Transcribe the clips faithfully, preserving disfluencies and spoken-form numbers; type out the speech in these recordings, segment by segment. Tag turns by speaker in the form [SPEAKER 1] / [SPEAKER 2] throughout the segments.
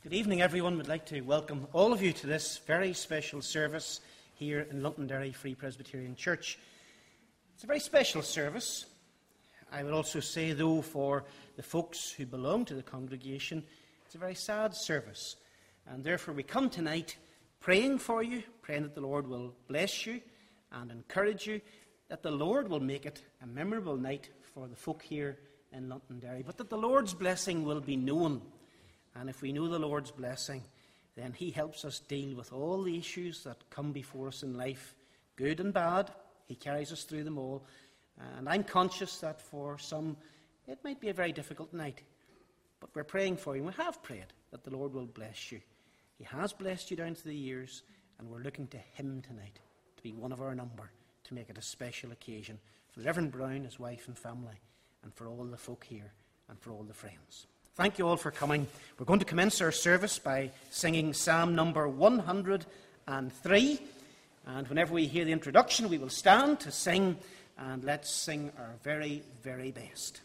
[SPEAKER 1] Good evening, everyone. We'd like to welcome all of you to this very special service here in Londonderry Free Presbyterian Church. It's a very special service. I would also say, though, for the folks who belong to the congregation, it's a very sad service. And therefore we come tonight praying for you, praying that the Lord will bless you and encourage you, that the Lord will make it a memorable night for the folk here in Londonderry, but that the Lord's blessing will be known. And if we know the Lord's blessing, then He helps us deal with all the issues that come before us in life, good and bad. He carries us through them all. And I'm conscious that for some, it might be a very difficult night. But we're praying for you, and we have prayed that the Lord will bless you. He has blessed you down through the years, and we're looking to Him tonight to be one of our number, to make it a special occasion for Reverend Brown, his wife and family, and for all the folk here, and for all the friends. Thank you all for coming. We're going to commence our service by singing Psalm number one hundred three. And whenever we hear the introduction, we will stand to sing, and let's sing our very, very best.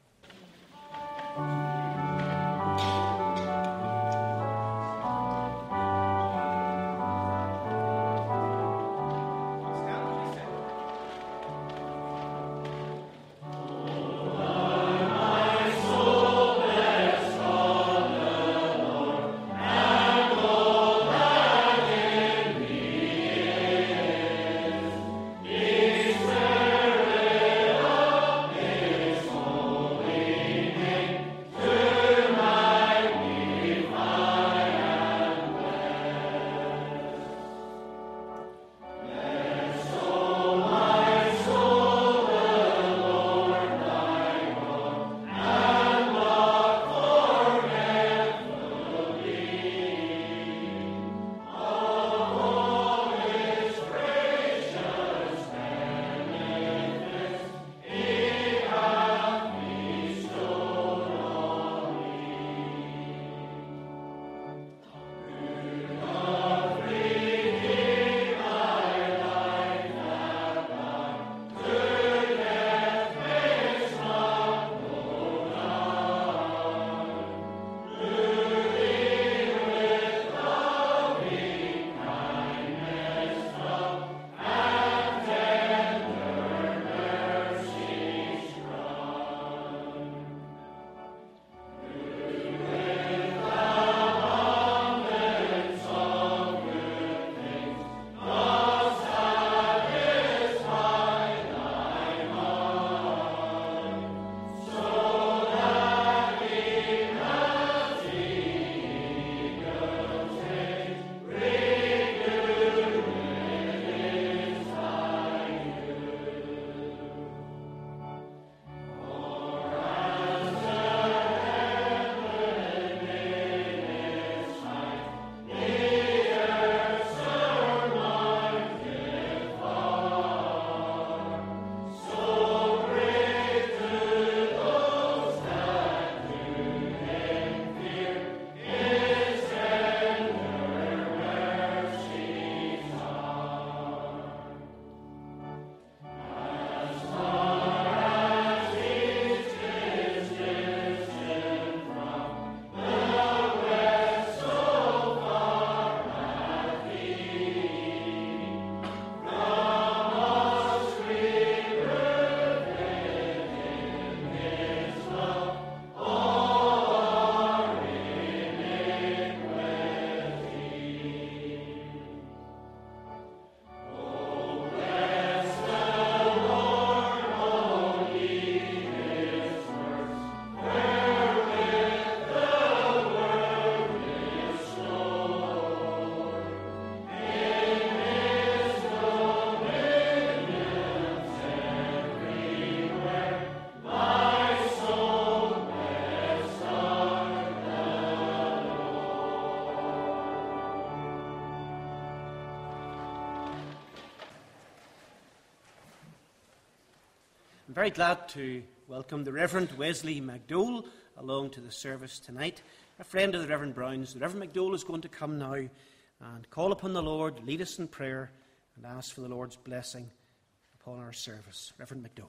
[SPEAKER 1] I'm very glad to welcome the Reverend Wesley McDowell along to the service tonight. A friend of the Reverend Browns. The Reverend McDowell is going to come now and call upon the Lord, lead us in prayer, and ask for the Lord's blessing upon our service. Reverend McDowell.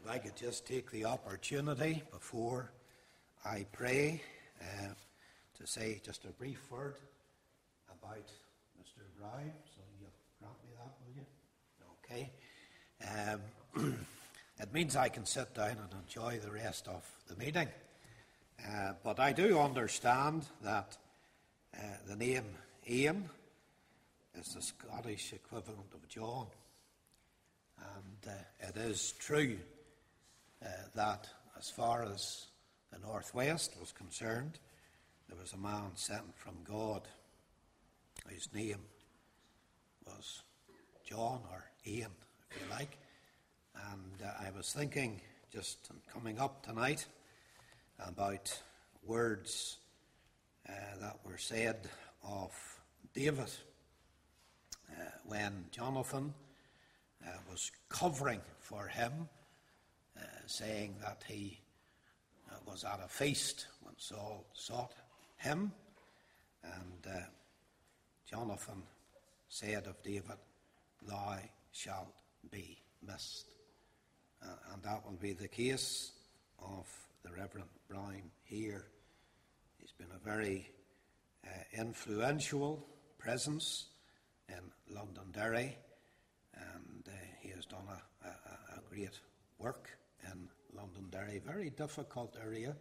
[SPEAKER 2] I could just take the opportunity before I pray uh, to say just a brief word about Mister Brown. So you'll grant me that, will you? Okay. Um, it means I can sit down and enjoy the rest of the meeting. Uh, but I do understand that uh, the name Ian is the Scottish equivalent of John. And uh, it is true uh, that as far as the Northwest was concerned, there was a man sent from God whose name was John, or Ian, if you like. And uh, I was thinking, just coming up tonight, about words uh, that were said of David uh, when Jonathan uh, was covering for him, uh, saying that he uh, was at a feast when Saul sought him, and uh, Jonathan said of David, "Thou shalt be missed." Uh, and that will be the case of the Reverend Brown here. He's been a very uh, influential presence in Londonderry, and uh, he has done a, a, a great work in Londonderry. Very difficult area,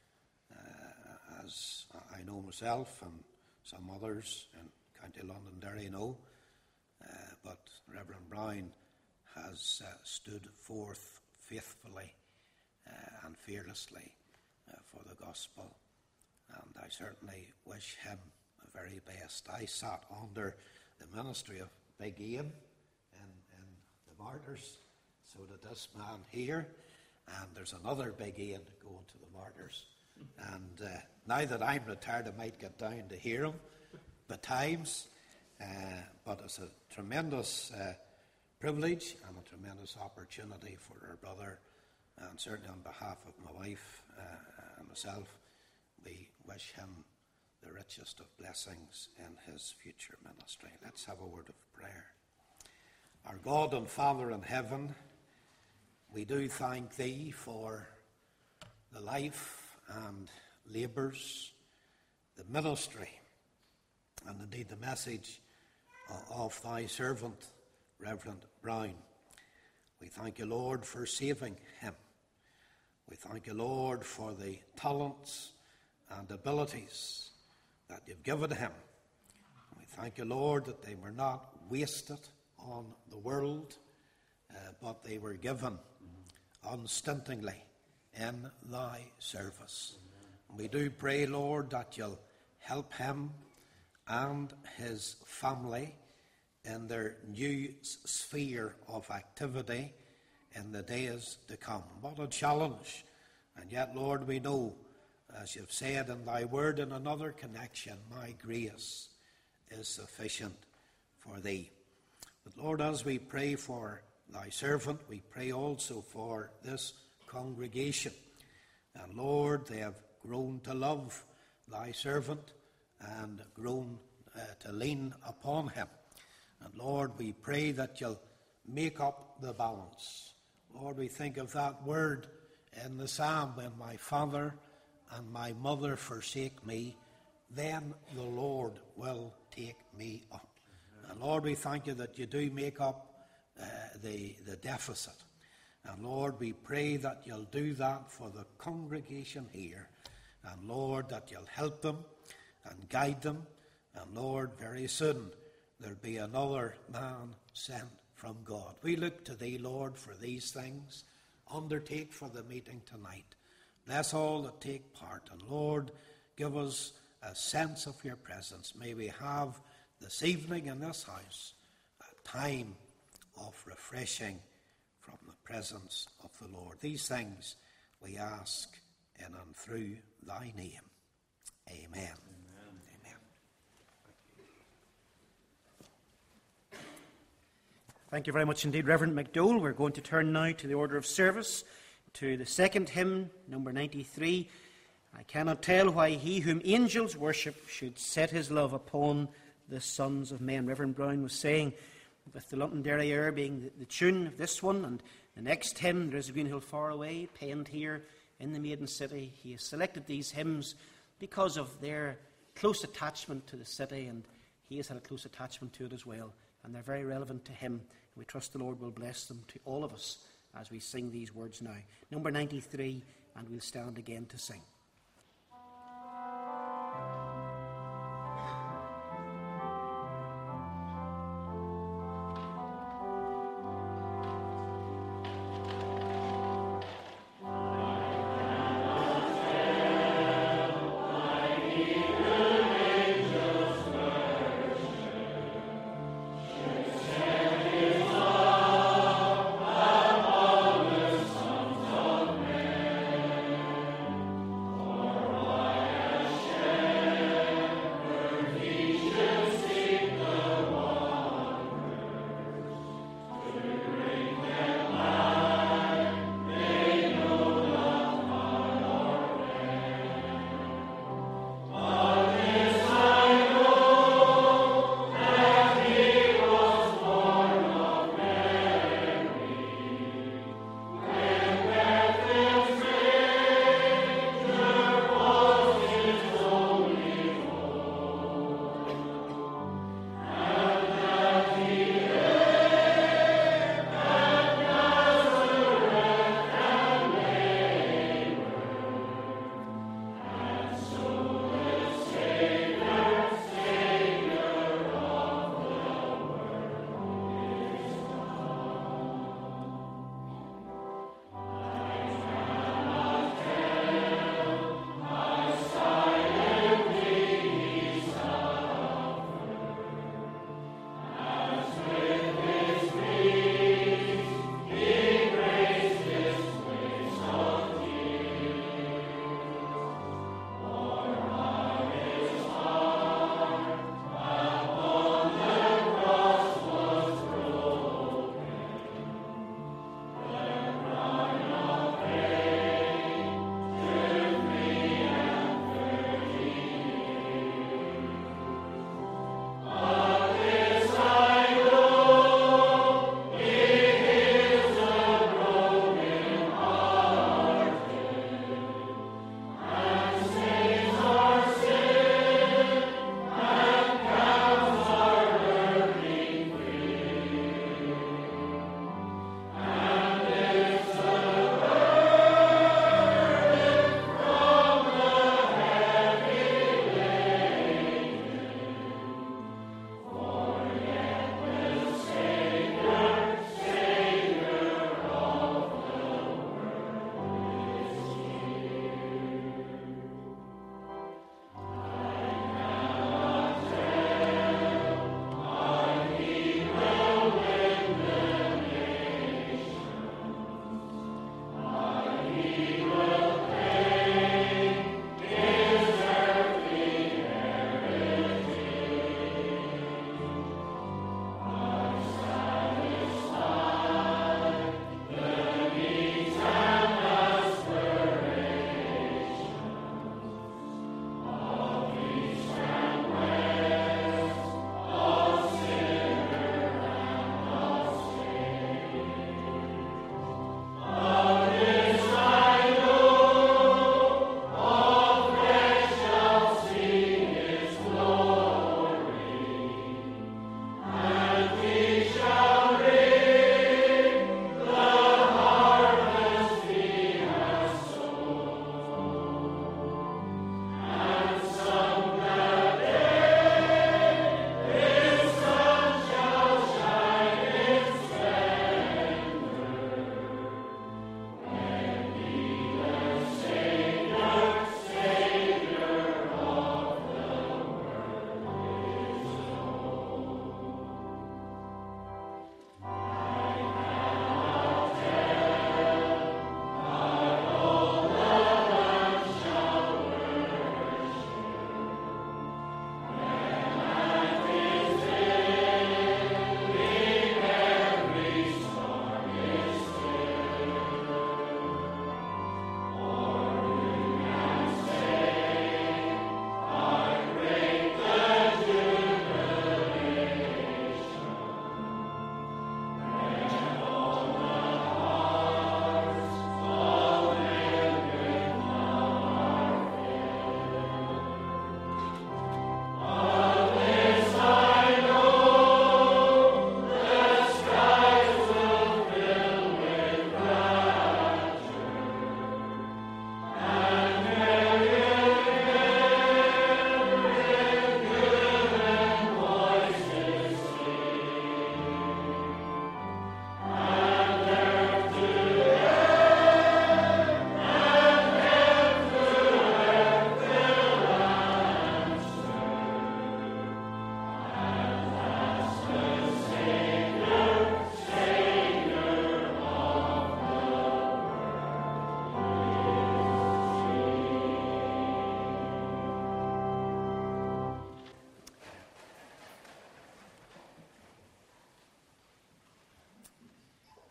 [SPEAKER 2] uh, as I know myself and some others in County Londonderry know. Uh, but Reverend Brown has uh, stood forth faithfully uh, and fearlessly uh, for the gospel, and I certainly wish him the very best. I sat under the ministry of Big Ian in, in the Martyrs, so did this man here, and there's another Big Ian going to the Martyrs. And uh, now that I'm retired, I might get down to hear him at times, uh, but it's a tremendous uh, privilege and a tremendous opportunity for our brother, and certainly on behalf of my wife uh, and myself, we wish him the richest of blessings in his future ministry. Let's have a word of prayer. Our God and Father in heaven, we do thank Thee for the life and labours, the ministry, and indeed the message of Thy servant, Reverend Brown. We thank You, Lord, for saving him. We thank You, Lord, for the talents and abilities that You've given him. We thank You, Lord, that they were not wasted on the world, uh, but they were given unstintingly in Thy service. And we do pray, Lord, that You'll help him and his family in their new sphere of activity in the days to come. What a challenge. And yet, Lord, we know, as You've said in Thy word in another connection, my grace is sufficient for Thee. But Lord, as we pray for Thy servant, we pray also for this congregation. And Lord, they have grown to love Thy servant and grown uh, to lean upon him. And Lord, we pray that You'll make up the balance. Lord, we think of that word in the psalm, when my father and my mother forsake me, then the Lord will take me up. And Lord, we thank You that You do make up uh, the, the deficit. And Lord, we pray that You'll do that for the congregation here. And Lord, that You'll help them and guide them. And Lord, very soon there'll be another man sent from God. We look to Thee, Lord, for these things. Undertake for the meeting tonight. Bless all that take part. And Lord, give us a sense of Your presence. May we have this evening in this house a time of refreshing from the presence of the Lord. These things we ask in and through Thy name. Amen. Amen. Amen.
[SPEAKER 1] Thank you very much indeed, Reverend McDowell. We're going to turn now to the order of service, to the second hymn, number ninety-three. I cannot tell why He whom angels worship should set His love upon the sons of men. Reverend Brown was saying with the Londonderry Air being the, the tune of this one, and the next hymn, There's a Green Hill Far Away, penned here in the Maiden City. He has selected these hymns because of their close attachment to the city, and he has had a close attachment to it as well, and they're very relevant to him. We trust the Lord will bless them to all of us as we sing these words now. Number ninety-three, and we'll stand again to sing.
[SPEAKER 2] O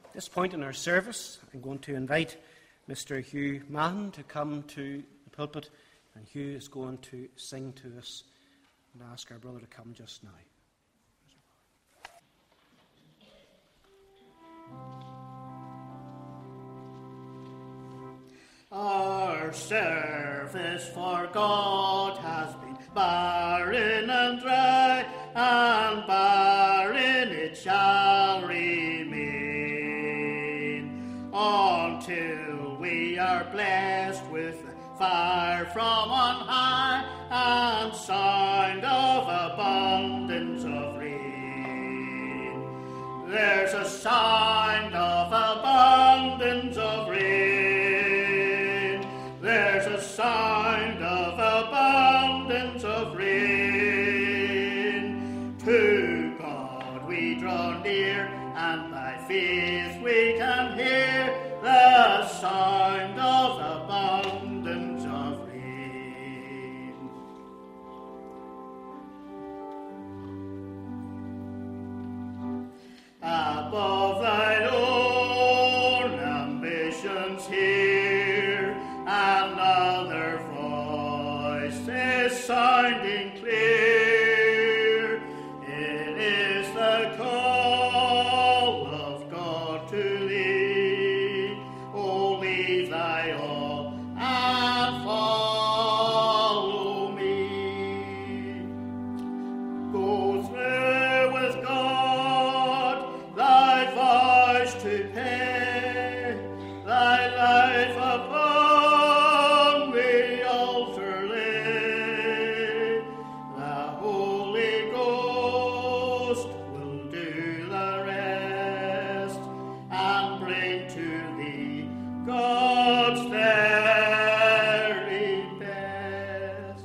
[SPEAKER 1] At this point in our service, I'm going to invite Mister Hugh Mahon to come to the pulpit, and Hugh is going to sing to us and ask our brother to come just now.
[SPEAKER 3] Our service for God has been barren and dry, and barren it shall remain, until we are blessed with fire from on high, and sound of abundance of rain. There's a sound of abundance of rain. There's a sound of abundance of rain. To God we draw near, and by faith we can hear the sound of abundance of rain. Above thine own ambitions hear another voice is sounding clear. It is the call of God to thee. Oh, leave thy all and follow me. Go through with God thy voice to pay, thy life upon the altar lay. The Holy Ghost will do the rest, and bring to thee God's very best.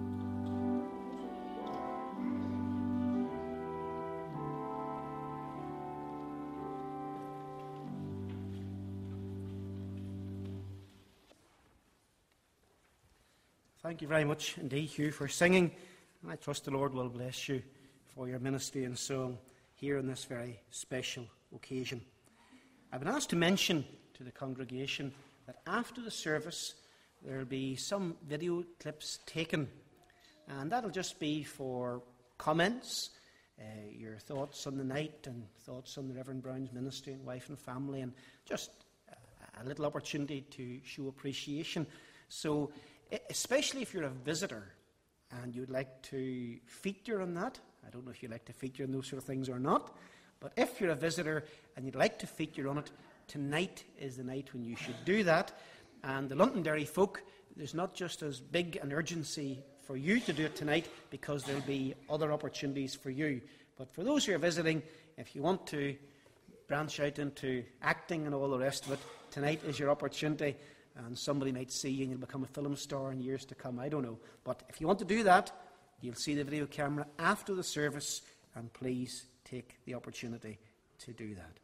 [SPEAKER 1] Thank you very much indeed, Hugh, for singing. And I trust the Lord will bless you for your ministry and song here on this very special occasion. I've been asked to mention to the congregation that after the service there will be some video clips taken, and that'll just be for comments, uh, your thoughts on the night and thoughts on the Reverend Brown's ministry and wife and family, and just a, a little opportunity to show appreciation. So especially if you're a visitor and you'd like to feature on that, I don't know if you like to feature on those sort of things or not, but if you're a visitor and you'd like to feature on it, tonight is the night when you should do that. And the Londonderry folk, there's not just as big an urgency for you to do it tonight, because there'll be other opportunities for you. But for those who are visiting, if you want to branch out into acting and all the rest of it, tonight is your opportunity. And somebody might see you and you'll become a film star in years to come. I don't know. But if you want to do that, you'll see the video camera after the service, and please take the opportunity to do that.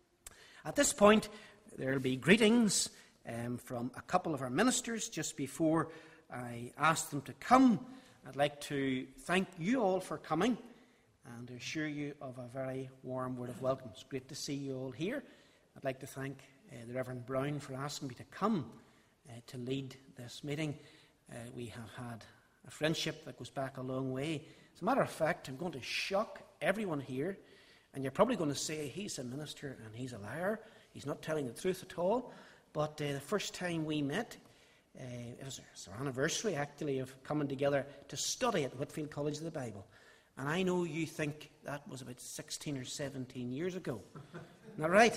[SPEAKER 1] At this point, there will be greetings um, from a couple of our ministers. Just before I ask them to come, I'd like to thank you all for coming and assure you of a very warm word of welcome. It's great to see you all here. I'd like to thank uh, the Reverend Brown for asking me to come uh, to lead this meeting. Uh, we have had a friendship that goes back a long way. As a matter of fact, I'm going to shock everyone here, and you're probably going to say he's a minister and he's a liar. He's not telling the truth at all. But uh, the first time we met, uh, it was our anniversary actually of coming together to study at Whitfield College of the Bible. And I know you think that was about sixteen or seventeen years ago. Isn't that right?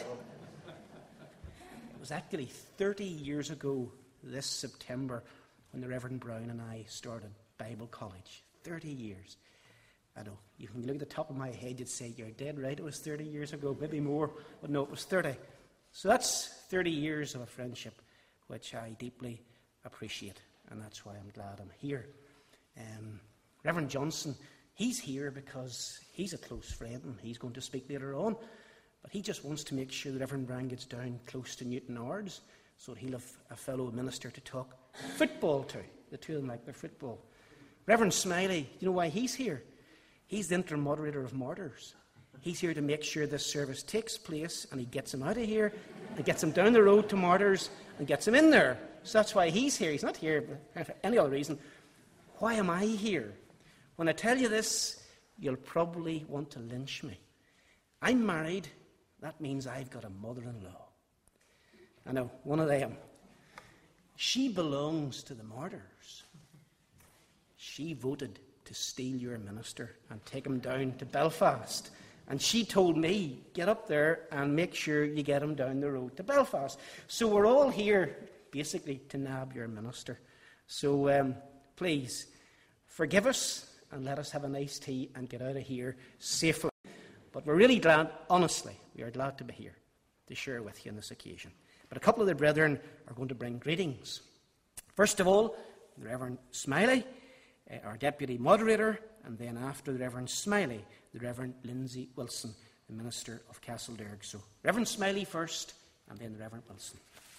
[SPEAKER 1] It was actually thirty years ago this September when the Reverend Brown and I started Bible College. thirty years. I know, you can look at the top of my head, you'd say, you're dead right, it was thirty years ago, maybe more, but no, it was thirty. So that's thirty years of a friendship, which I deeply appreciate, and that's why I'm glad I'm here. Um, Reverend Johnson, he's here because he's a close friend, and he's going to speak later on, but he just wants to make sure that Reverend Brown gets down close to Newton Ards, so he'll have a fellow minister to talk football to. The two of them like their football. Reverend Smiley, do you know why he's here? He's the interim moderator of Martyrs. He's here to make sure this service takes place, and he gets them out of here, and gets them down the road to Martyrs, and gets them in there. So that's why he's here. He's not here for any other reason. Why am I here? When I tell you this, you'll probably want to lynch me. I'm married. That means I've got a mother-in-law. I know, one of them. She belongs to the Martyrs. She voted to steal your minister and take him down to Belfast. And she told me, get up there and make sure you get him down the road to Belfast. So we're all here, basically, to nab your minister. So um, please, forgive us and let us have a nice tea and get out of here safely. But we're really glad, honestly, we are glad to be here to share with you on this occasion. But a couple of the brethren are going to bring greetings. First of all, the Reverend Smiley, uh, our deputy moderator, and then after the Reverend Smiley, the Reverend Lindsay Wilson, the minister of Castlederg. So, Reverend Smiley first, and then the Reverend Wilson.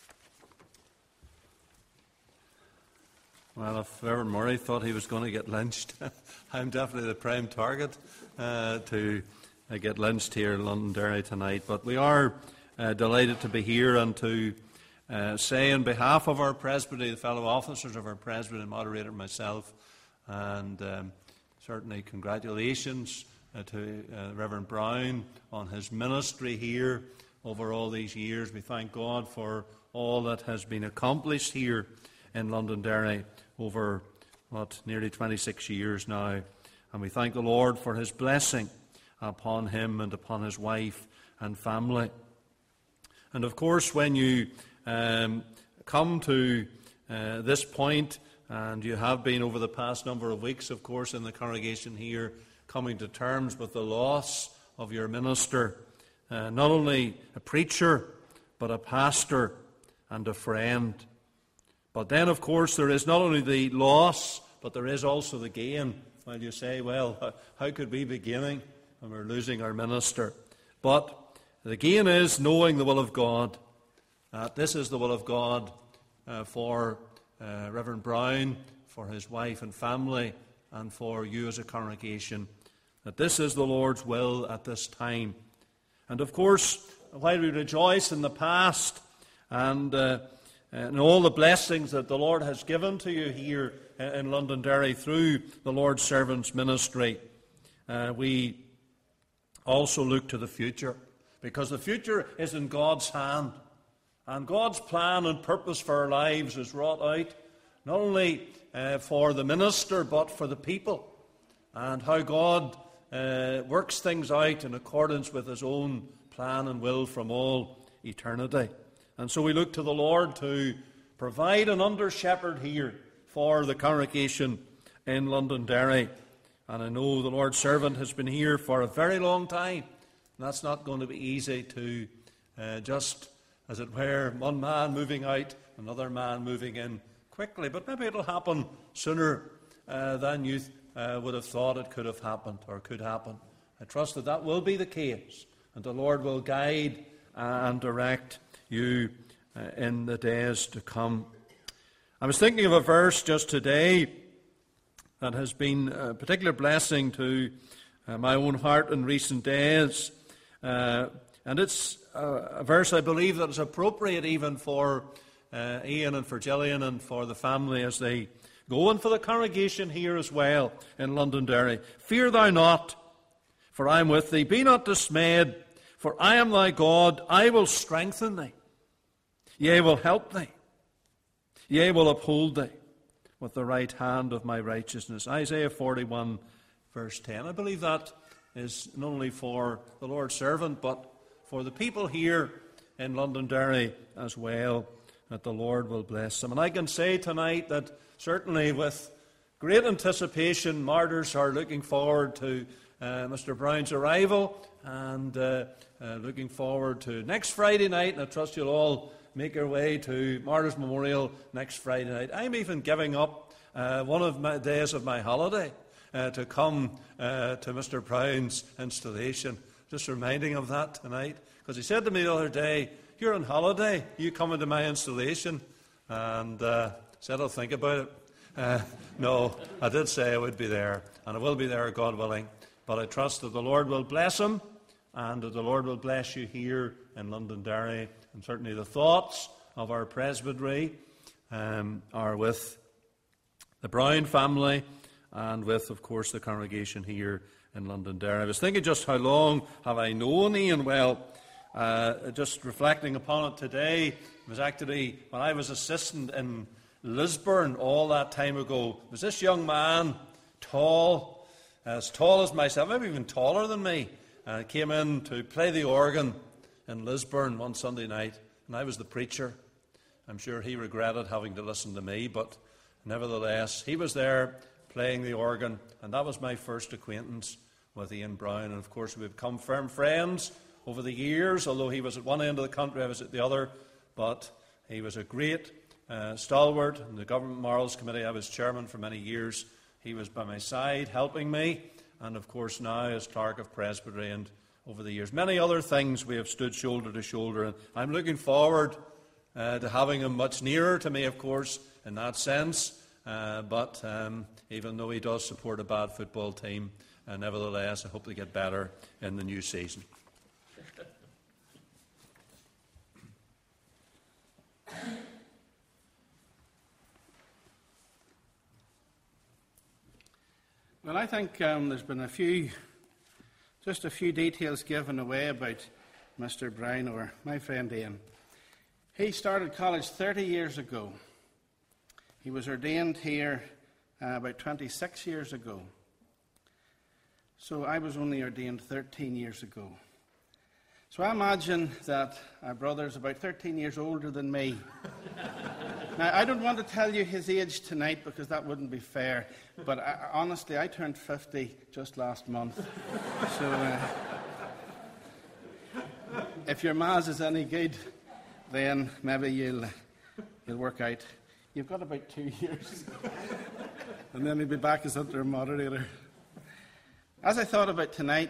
[SPEAKER 4] Well, if Reverend Murray thought he was going to get lynched, I'm definitely the prime target uh, to uh, get lynched here in Londonderry tonight. But we are uh, delighted to be here and to uh, say on behalf of our presbytery, the fellow officers of our presbytery, and moderator myself, and um, certainly congratulations uh, to uh, Reverend Brown on his ministry here over all these years. We thank God for all that has been accomplished here in Londonderry over, what, nearly twenty-six years now. And we thank the Lord for his blessing upon him and upon his wife and family. And of course, when you um, come to uh, this point, and you have been over the past number of weeks, of course, in the congregation here, coming to terms with the loss of your minister, uh, not only a preacher, but a pastor and a friend. But then, of course, there is not only the loss, but there is also the gain. Well, you say, well, how could we be gaining when we're losing our minister? But the gain is knowing the will of God. Uh, this is the will of God uh, for uh, Reverend Brown, for his wife and family, and for you as a congregation, that this is the Lord's will at this time. And of course, while we rejoice in the past and uh, and all the blessings that the Lord has given to you here in Londonderry through the Lord's servant's ministry, uh, we also look to the future, because the future is in God's hand, and God's plan and purpose for our lives is wrought out not only uh, for the minister but for the people, and how God uh, works things out in accordance with his own plan and will from all eternity. And so we look to the Lord to provide an under-shepherd here for the congregation in Londonderry. And I know the Lord's servant has been here for a very long time. And that's not going to be easy to uh, just, as it were, one man moving out, another man moving in quickly. But maybe it'll happen sooner uh, than you uh, would have thought it could have happened or could happen. I trust that that will be the case, and the Lord will guide and direct you uh, in the days to come. I was thinking of a verse just today that has been a particular blessing to uh, my own heart in recent days. Uh, and it's a, a verse I believe that is appropriate even for uh, Ian and for Gillian and for the family as they go, and for the congregation here as well in Londonderry. Fear thou not, for I am with thee. Be not dismayed, for I am thy God. I will strengthen thee. Yea, will help thee. Yea, will uphold thee with the right hand of my righteousness. Isaiah forty-one, verse ten. I believe that is not only for the Lord's servant, but for the people here in Londonderry as well, that the Lord will bless them. And I can say tonight that certainly with great anticipation, Martyrs are looking forward to uh, Mister Brown's arrival, and uh, uh, looking forward to next Friday night, and I trust you'll all make your way to Martyrs Memorial next Friday night. I'm even giving up uh, one of my days of my holiday uh, to come uh, to Mister Brown's installation. Just reminding of that tonight, because he said to me the other day, "You're on holiday, you come into my installation," and uh, said I'll think about it. Uh, no, I did say I would be there, and I will be there, God willing. But I trust that the Lord will bless him and that the Lord will bless you here in Londonderry. And certainly the thoughts of our presbytery um, are with the Brown family and with, of course, the congregation here in Londonderry. I was thinking just how long have I known Ian? Well, uh, just reflecting upon it today, it was actually when I was assistant in Lisburn all that time ago. There was this young man, tall, as tall as myself, maybe even taller than me, uh, came in to play the organ in Lisburn one Sunday night, and I was the preacher. I'm sure he regretted having to listen to me, but nevertheless, he was there playing the organ, and that was my first acquaintance with Ian Brown. And of course, we've become firm friends over the years, although he was at one end of the country, I was at the other. But he was a great uh, stalwart in the Government Morals Committee. I was chairman for many years. He was by my side, helping me, and of course now as clerk of presbytery, and over the years, many other things we have stood shoulder to shoulder. And I'm looking forward uh, to having him much nearer to me, of course, in that sense. Uh, but um, even though he does support a bad football team, uh, nevertheless, I hope they get better in the new season.
[SPEAKER 5] Well, I think um, there's been a few, just a few details given away about Mister Brown, or my friend Ian. He started college thirty years ago. He was ordained here uh, about twenty-six years ago. So I was only ordained thirteen years ago. So I imagine that our brother's about thirteen years older than me. Now, I don't want to tell you his age tonight because that wouldn't be fair, but I, honestly, I turned fifty just last month. So uh, if your maths is any good, then maybe you'll, you'll work out. You've got about two years. And then he'll be back as interim moderator. As I thought about tonight,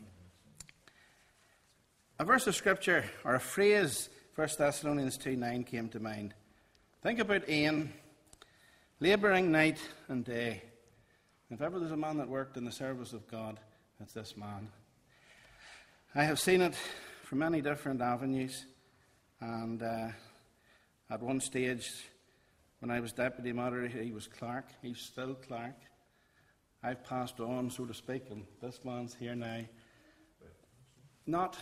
[SPEAKER 5] a verse of Scripture, or a phrase, First Thessalonians two nine, came to mind. Think about Ian, labouring night and day. If ever there's a man that worked in the service of God, it's this man. I have seen it from many different avenues, and uh, at one stage, when I was deputy moderator, he was clerk. He's still clerk. I've passed on, so to speak, and this man's here now. Not,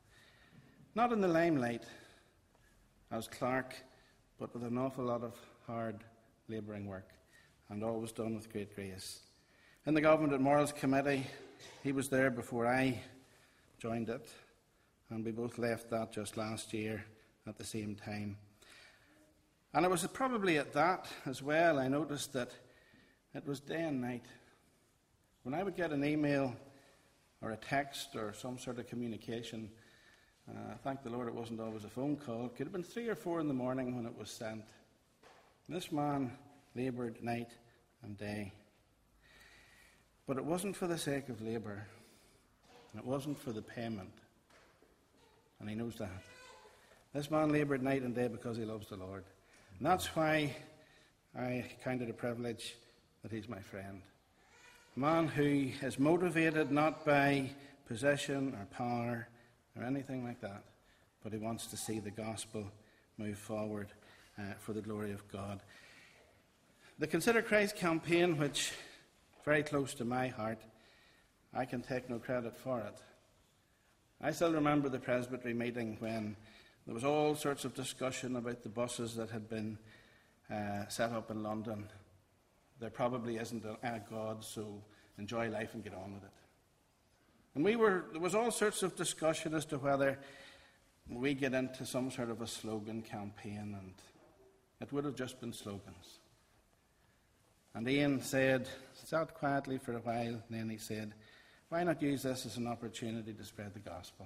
[SPEAKER 5] not in the limelight as clerk, but with an awful lot of hard labouring work, and always done with great grace. In the Government Morals Committee, he was there before I joined it, and we both left that just last year at the same time. And it was probably at that as well I noticed that it was day and night. When I would get an email or a text or some sort of communication, uh, thank the Lord it wasn't always a phone call. It could have been three or four in the morning when it was sent. This man laboured night and day. But it wasn't for the sake of labour. And it wasn't for the payment. And he knows that. This man laboured night and day because he loves the Lord. And that's why I count it a privilege that he's my friend. A man who is motivated not by possession or power or anything like that, but he wants to see the gospel move forward uh, for the glory of God. The Consider Christ campaign, which is very close to my heart, I can take no credit for it. I still remember the presbytery meeting when there was all sorts of discussion about the buses that had been uh, set up in London. There probably isn't a, a God, so enjoy life and get on with it. And we were, there was all sorts of discussion as to whether we get into some sort of a slogan campaign, and it would have just been slogans. And Ian said, sat quietly for a while, and then he said, why not use this as an opportunity to spread the gospel?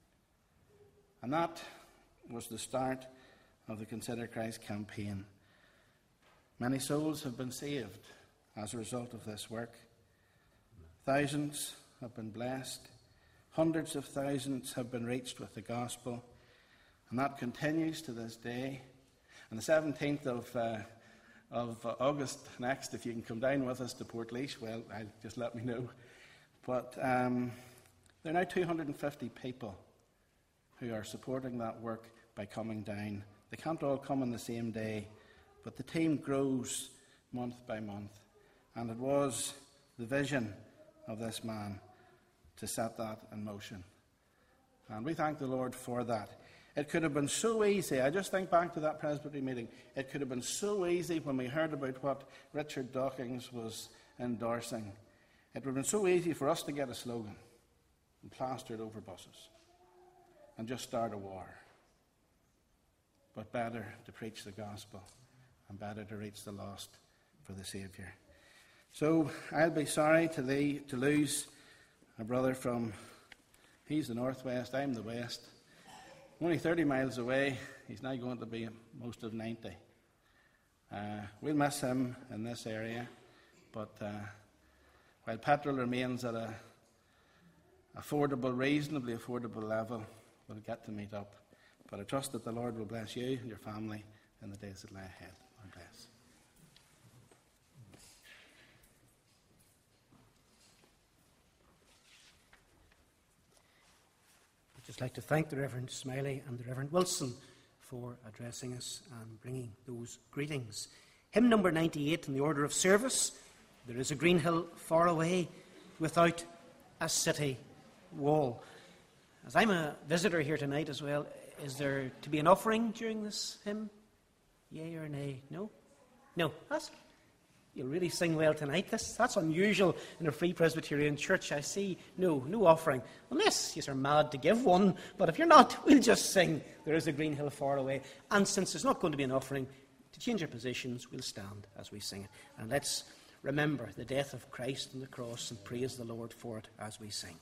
[SPEAKER 5] And that was the start of the Consider Christ campaign. Many souls have been saved as a result of this work. Thousands have been blessed. Hundreds of thousands have been reached with the gospel. And that continues to this day. On the seventeenth of, uh, of August next, if you can come down with us to Portlaoise, well, I'll just let me know. But um, There are now two hundred fifty people who are supporting that work by coming down. They can't all come on the same day, but the team grows month by month. And it was the vision of this man to set that in motion. And we thank the Lord for that. It could have been so easy. I just think back to that Presbytery meeting. It could have been so easy when we heard about what Richard Dawkins was endorsing. It would have been so easy for us to get a slogan and plaster it over buses and just start a war. But better to preach the gospel and better to reach the lost for the Saviour. So I'll be sorry to, the, to lose a brother from, he's the northwest, I'm the west. Only thirty miles away, he's now going to be most of ninety. Uh, we'll miss him in this area, but uh, while petrol remains at a affordable, reasonably affordable level, we'll get to meet up. But I trust that the Lord will bless you and your family in the days that lie ahead. God bless.
[SPEAKER 1] I'd just like to thank the Reverend Smiley and the Reverend Wilson for addressing us and bringing those greetings. Hymn number ninety-eight in the order of service. There is a green hill far away without a city wall. As I'm a visitor here tonight as well, is there to be an offering during this hymn? Yea or nay? No? No. That's, you'll really sing well tonight. This, that's unusual in a Free Presbyterian church. I see no, no offering. Unless you're mad to give one. But if you're not, we'll just sing There is a Green Hill Far Away. And since there's not going to be an offering, to change our positions, we'll stand as we sing it. And let's remember the death of Christ on the cross and praise the Lord for it as we sing.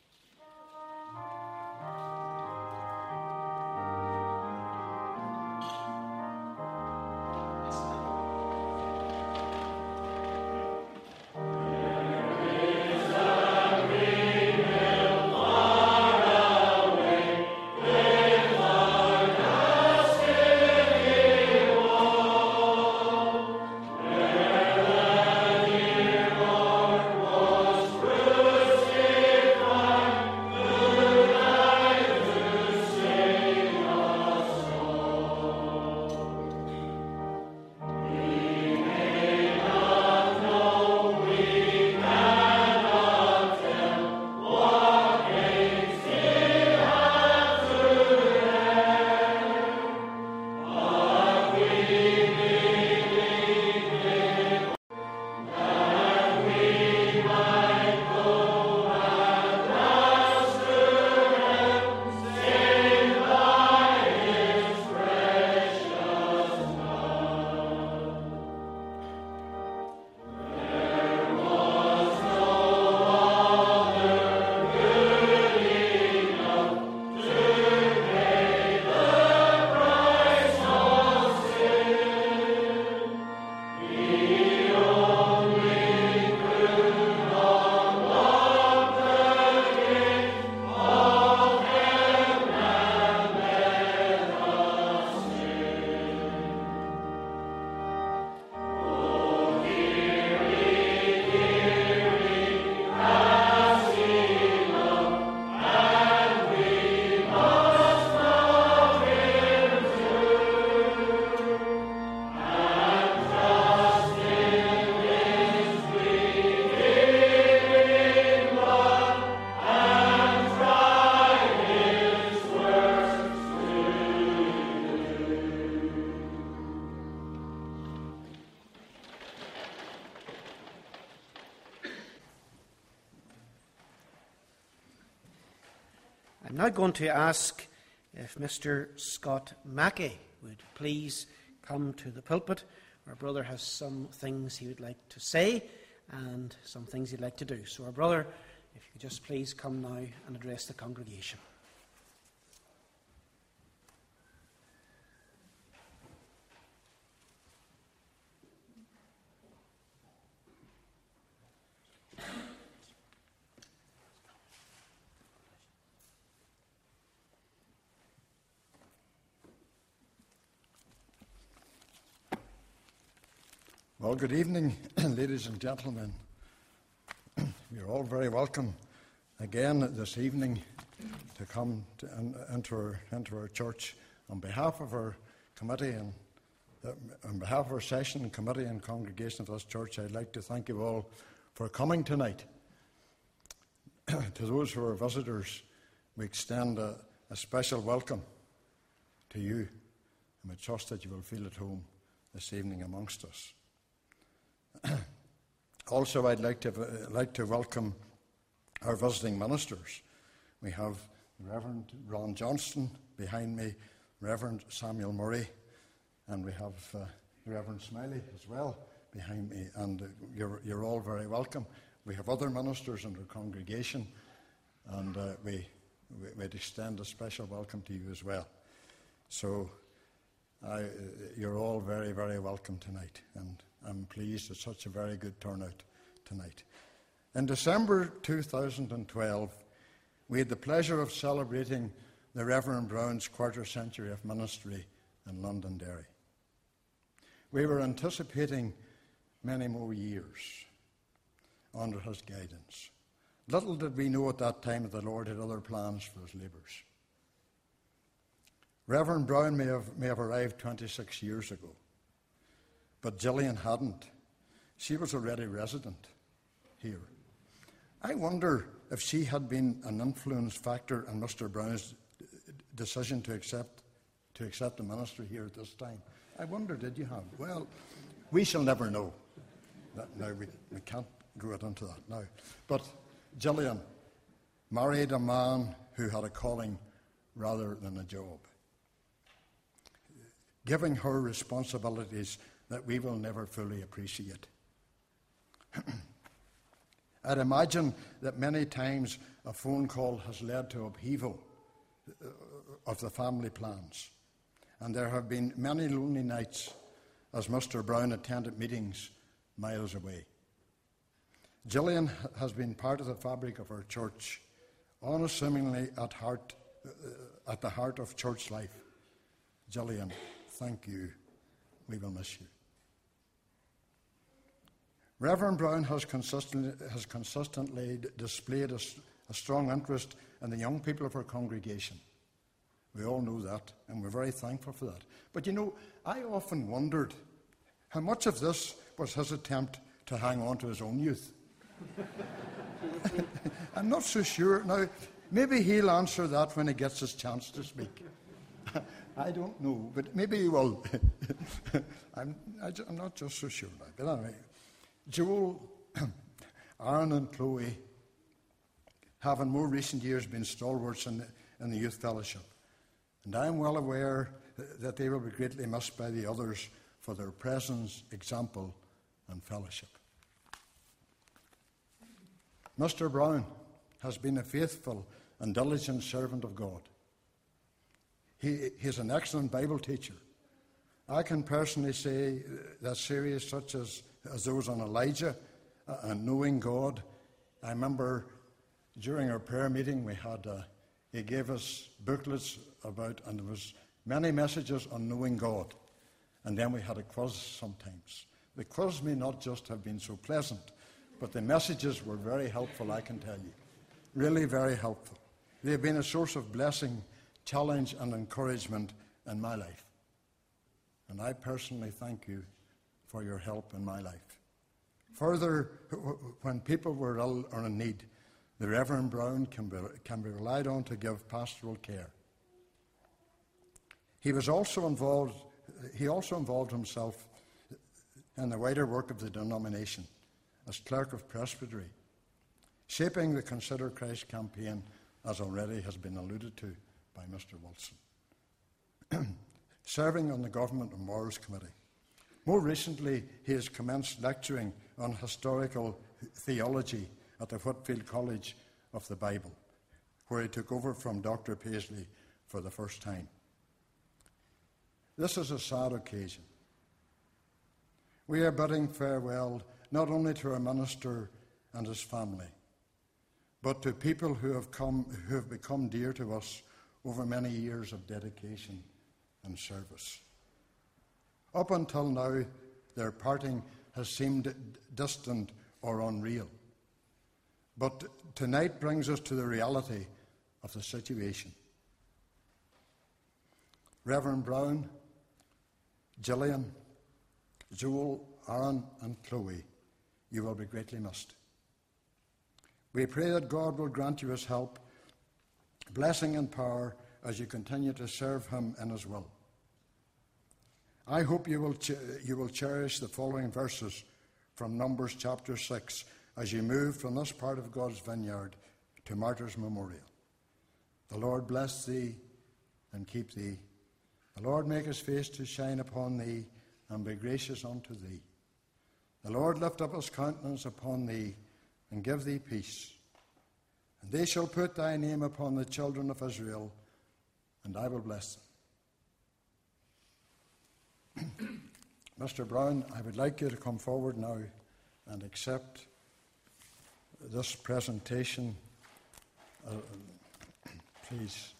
[SPEAKER 1] I'm now going to ask if Mister Scott Mackey would please come to the pulpit. Our brother has some things he would like to say and some things he'd like to do. So our brother, if you could just please come now and address the congregation.
[SPEAKER 6] Well, good evening, ladies and gentlemen. You're all very welcome again this evening to come to, in, into, our, into our church. On behalf of our committee and uh, on behalf of our session committee and congregation of this church, I'd like to thank you all for coming tonight. To those who are visitors, we extend a, a special welcome to you, and we trust that you will feel at home this evening amongst us. Also, I'd like to, uh, like to welcome our visiting ministers. We have Reverend Ron Johnston behind me, Reverend Samuel Murray, and we have uh, Reverend Smiley as well behind me, and uh, you're, you're all very welcome. We have other ministers in our congregation, and uh, we, we, we extend a special welcome to you as well. So I, uh, you're all very, very welcome tonight, and I'm pleased it's such a very good turnout tonight. In December two thousand twelve, we had the pleasure of celebrating the Reverend Brown's quarter century of ministry in Londonderry. We were anticipating many more years under his guidance. Little did we know at that time that the Lord had other plans for his labours. Reverend Brown may have, may have arrived twenty-six years ago, but Gillian hadn't. She was already resident here. I wonder if she had been an influence factor in Mister Brown's decision to accept to accept the ministry here at this time. I wonder, did you have? Well, we shall never know. That, no, we, we can't go into that now. But Gillian married a man who had a calling rather than a job, giving her responsibilities that we will never fully appreciate. I'd imagine that many times a phone call has led to upheaval of the family plans, and there have been many lonely nights as Mister Brown attended meetings miles away. Gillian has been part of the fabric of our church, unassumingly at heart, uh, at the heart of church life. Gillian, thank you. We will miss you. Reverend Brown has consistently, has consistently displayed a, a strong interest in the young people of our congregation. We all know that, and we're very thankful for that. But you know, I often wondered how much of this was his attempt to hang on to his own youth. I'm not so sure. Now, maybe he'll answer that when he gets his chance to speak. I don't know, but maybe he will. I'm, I, I'm not just so sure now. But anyway, Joel, Aaron and Chloe have in more recent years been stalwarts in the, in the youth fellowship. And I'm well aware that they will be greatly missed by the others for their presence, example, and fellowship. Mister Brown has been a faithful and diligent servant of God. He is an excellent Bible teacher. I can personally say that series such as, as those on Elijah and Knowing God, I remember during our prayer meeting we had, uh, he gave us booklets about, and there was many messages on knowing God. And then we had a quiz sometimes. The quiz may not just have been so pleasant, but the messages were very helpful, I can tell you. Really very helpful. They have been a source of blessing, challenge, and encouragement in my life. And I personally thank you for your help in my life. Further, when people were ill or in need, the Reverend Brown can be, can be relied on to give pastoral care. He was also involved, he also involved himself in the wider work of the denomination as clerk of presbytery, shaping the Consider Christ campaign, as already has been alluded to by Mister Wilson. Serving on the Government and Morals Committee. More recently, he has commenced lecturing on historical theology at the Whitfield College of the Bible, where he took over from Doctor Paisley for the first time. This is a sad occasion. We are bidding farewell not only to our minister and his family, but to people who have come, who have become dear to us over many years of dedication and service. Up until now, their parting has seemed distant or unreal. But tonight brings us to the reality of the situation. Reverend Brown, Gillian, Joel, Aaron, and Chloe, you will be greatly missed. We pray that God will grant you his help, blessing and power as you continue to serve him in his will. I hope you will, ch- you will cherish the following verses from Numbers chapter six as you move from this part of God's vineyard to Martyr's Memorial. The Lord bless thee and keep thee. The Lord make his face to shine upon thee and be gracious unto thee. The Lord lift up his countenance upon thee and give thee peace. And they shall put thy name upon the children of Israel, and I will bless them. Mister Brown, I would like you to come forward now and accept this presentation. Uh, please.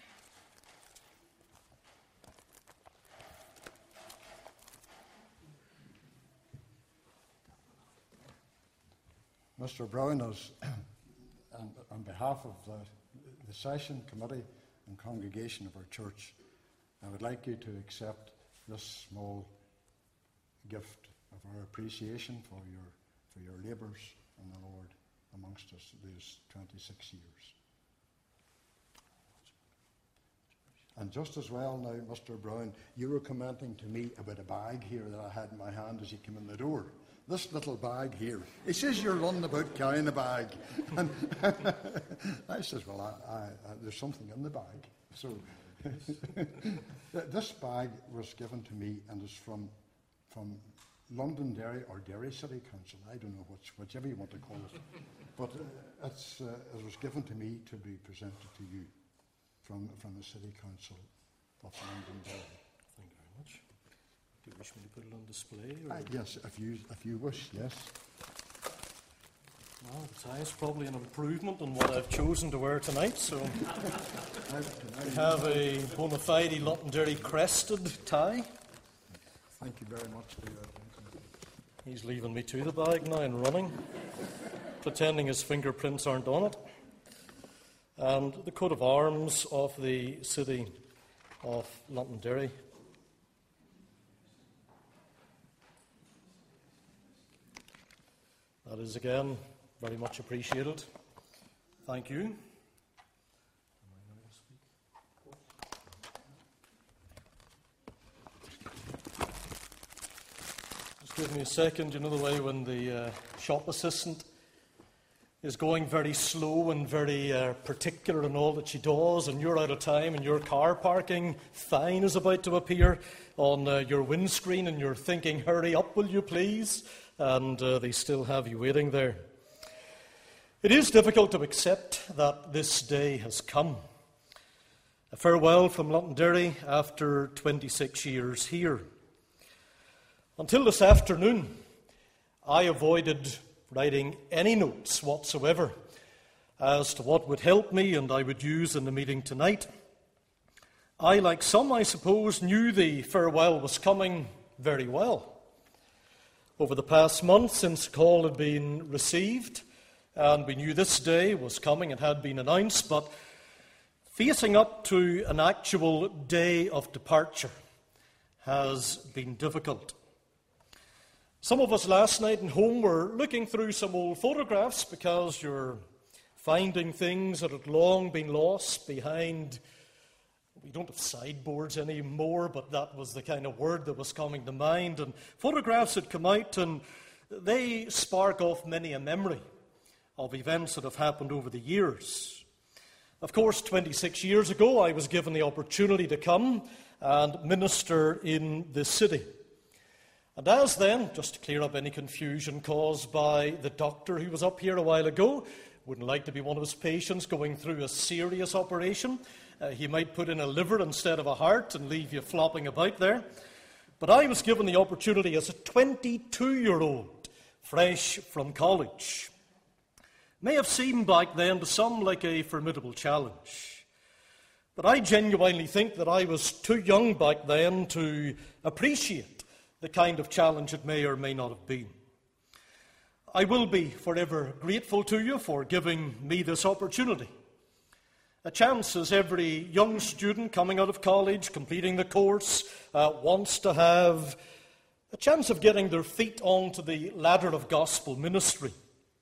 [SPEAKER 6] Mister Brown, is, on, on behalf of the, the session committee and congregation of our church, I would like you to accept this small gift of our appreciation for your for your labours in the Lord amongst us these twenty-six years. And just as well now, Mister Brown, you were commenting to me about a bag here that I had in my hand as you came in the door. This little bag here. He says you're running about carrying a bag. And I says, well, I, I, I, there's something in the bag. So this bag was given to me and is from from Londonderry or Derry City Council. I don't know which, whichever you want to call it. But uh, it's, uh, it was given to me to be presented to you from, from the City Council of Londonderry.
[SPEAKER 7] Thank you very much. Do you wish me to put it on display? Or?
[SPEAKER 6] Uh, yes, if you if you wish, yes.
[SPEAKER 7] Well, the tie is probably an improvement on what I've chosen to wear tonight. So I have a bona fide Londonderry crested tie.
[SPEAKER 6] Thank you very much for your attention.
[SPEAKER 7] He's leaving me to the bag now and running, pretending his fingerprints aren't on it. And the coat of arms of the city of Londonderry. That is, again, very much appreciated. Thank you. Just give me a second. You know the way when the uh, shop assistant is going very slow and very uh, particular in all that she does, and you're out of time and your car parking fine is about to appear on uh, your windscreen and you're thinking, hurry up, will you please? And uh, they still have you waiting there. It is difficult to accept that this day has come. A farewell from Londonderry after twenty-six years here. Until this afternoon, I avoided writing any notes whatsoever as to what would help me and I would use in the meeting tonight. I, like some, I suppose, knew the farewell was coming very well. Over the past month since the call had been received, and we knew this day was coming, it had been announced, but facing up to an actual day of departure has been difficult. Some of us last night at home were looking through some old photographs because you're finding things that had long been lost behind. We don't have sideboards anymore, but that was the kind of word that was coming to mind. And photographs had come out, and they spark off many a memory of events that have happened over the years. Of course, twenty-six years ago, I was given the opportunity to come and minister in the city. And as then, just to clear up any confusion caused by the doctor who was up here a while ago, wouldn't like to be one of his patients going through a serious operation. Uh, he might put in a liver instead of a heart and leave you flopping about there. But I was given the opportunity as a twenty-two-year-old, fresh from college. May have seemed back then to some like a formidable challenge. But I genuinely think that I was too young back then to appreciate the kind of challenge it may or may not have been. I will be forever grateful to you for giving me this opportunity. A chance as every young student coming out of college, completing the course, uh, wants to have a chance of getting their feet onto the ladder of gospel ministry.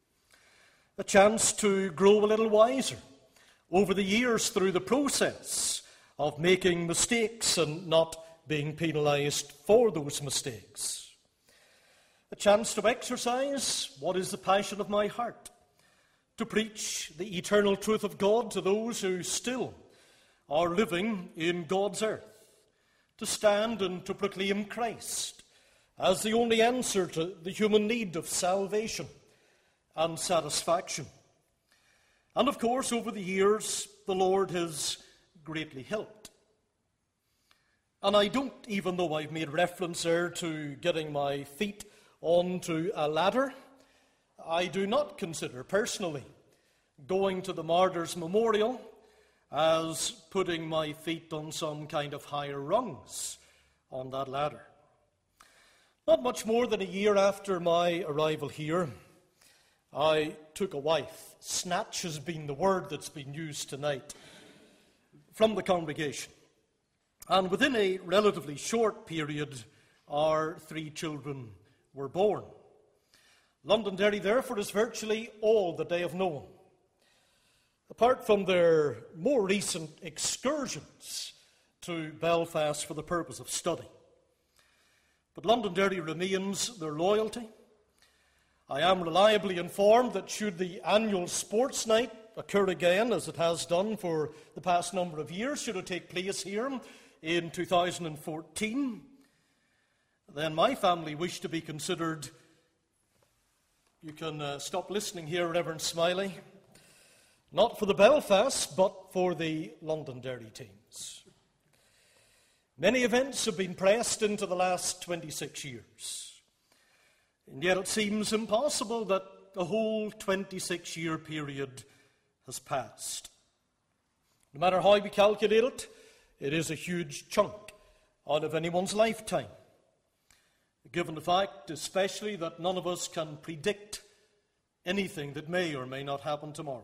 [SPEAKER 7] A chance to grow a little wiser over the years through the process of making mistakes and not being penalized for those mistakes. A chance to exercise what is the passion of my heart, to preach the eternal truth of God to those who still are living in God's earth, to stand and to proclaim Christ as the only answer to the human need of salvation and satisfaction. And of course, over the years, the Lord has greatly helped. And I don't, even though I've made reference there to getting my feet onto a ladder, I do not consider personally going to the Martyrs' Memorial as putting my feet on some kind of higher rungs on that ladder. Not much more than a year after my arrival here, I took a wife. Snatch has been the word that's been used tonight from the congregation. And within a relatively short period, our three children were born. Londonderry, therefore, is virtually all that they have known, apart from their more recent excursions to Belfast for the purpose of study. But Londonderry remains their loyalty. I am reliably informed that should the annual sports night occur again, as it has done for the past number of years, should it take place here in two thousand fourteen, then my family wish to be considered. You can uh, stop listening here, Reverend Smiley. Not for the Belfast, but for the Londonderry teams. Many events have been pressed into the last twenty-six years. And yet it seems impossible that a whole twenty-six-year period has passed. No matter how we calculate it, it is a huge chunk out of anyone's lifetime. Given the fact, especially, that none of us can predict anything that may or may not happen tomorrow.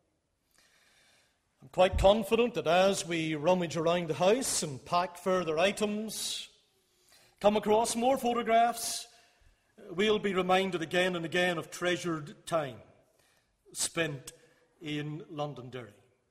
[SPEAKER 7] I'm quite confident that as we rummage around the house and pack further items, come across more photographs, we'll be reminded again and again of treasured time spent in Londonderry.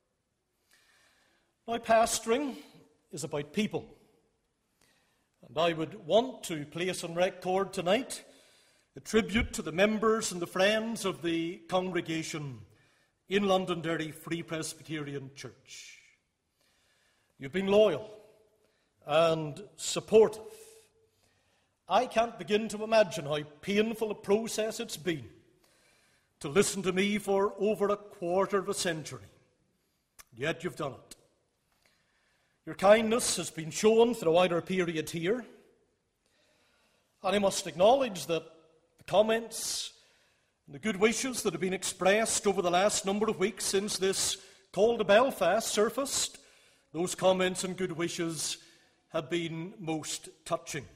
[SPEAKER 7] Now, pastoring is about people. And I would want to place on record tonight a tribute to the members and the friends of the congregation in Londonderry Free Presbyterian Church. You've been loyal and supportive. I can't begin to imagine how painful a process it's been to listen to me for over a quarter of a century. Yet you've done it. Your kindness has been shown throughout our period here. And I must acknowledge that the comments and the good wishes that have been expressed over the last number of weeks since this call to Belfast surfaced, those comments and good wishes have been most touching.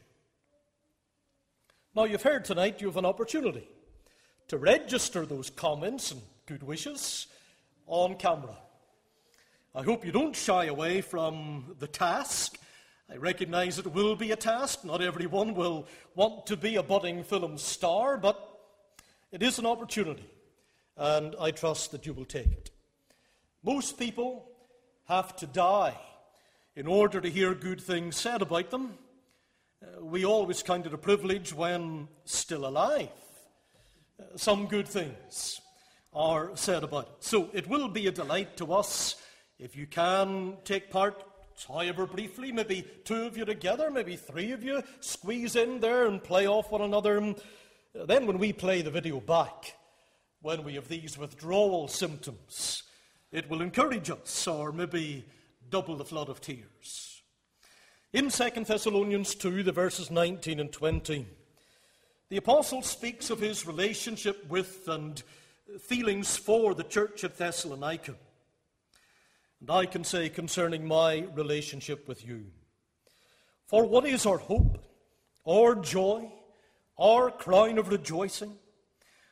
[SPEAKER 7] Now, you've heard tonight you have an opportunity to register those comments and good wishes on camera. I hope you don't shy away from the task. I recognize it will be a task. Not everyone will want to be a budding film star, but it is an opportunity, and I trust that you will take it. Most people have to die in order to hear good things said about them. Uh, we always count it a privilege when still alive. Uh, some good things are said about it. So it will be a delight to us if you can take part, however briefly, maybe two of you together, maybe three of you, squeeze in there and play off one another. And then when we play the video back, when we have these withdrawal symptoms, it will encourage us, or maybe double the flood of tears. In Second Thessalonians two, the verses nineteen and twenty, the apostle speaks of his relationship with and feelings for the church at Thessalonica. And I can say concerning my relationship with you, for what is our hope, our joy, our crown of rejoicing?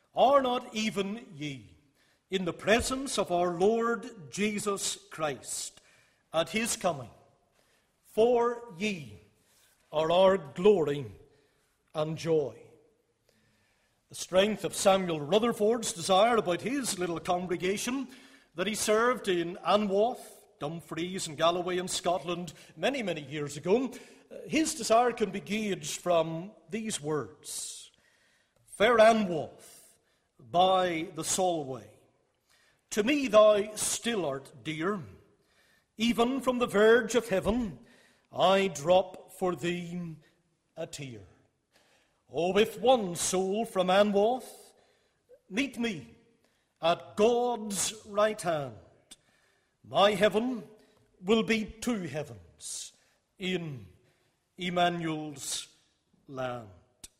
[SPEAKER 7] Are not even ye in the presence of our Lord Jesus Christ at his coming? For ye are our glory and joy. The strength of Samuel Rutherford's desire about his little congregation that he served in Anwath, Dumfries and Galloway in Scotland many, many years ago, his desire can be gauged from these words. Fair Anwath, by the Solway, to me thou still art dear. Even from the verge of heaven, I drop for thee a tear. Oh, if one soul from Anwath meet me at God's right hand, my heaven will be two heavens in Emmanuel's land.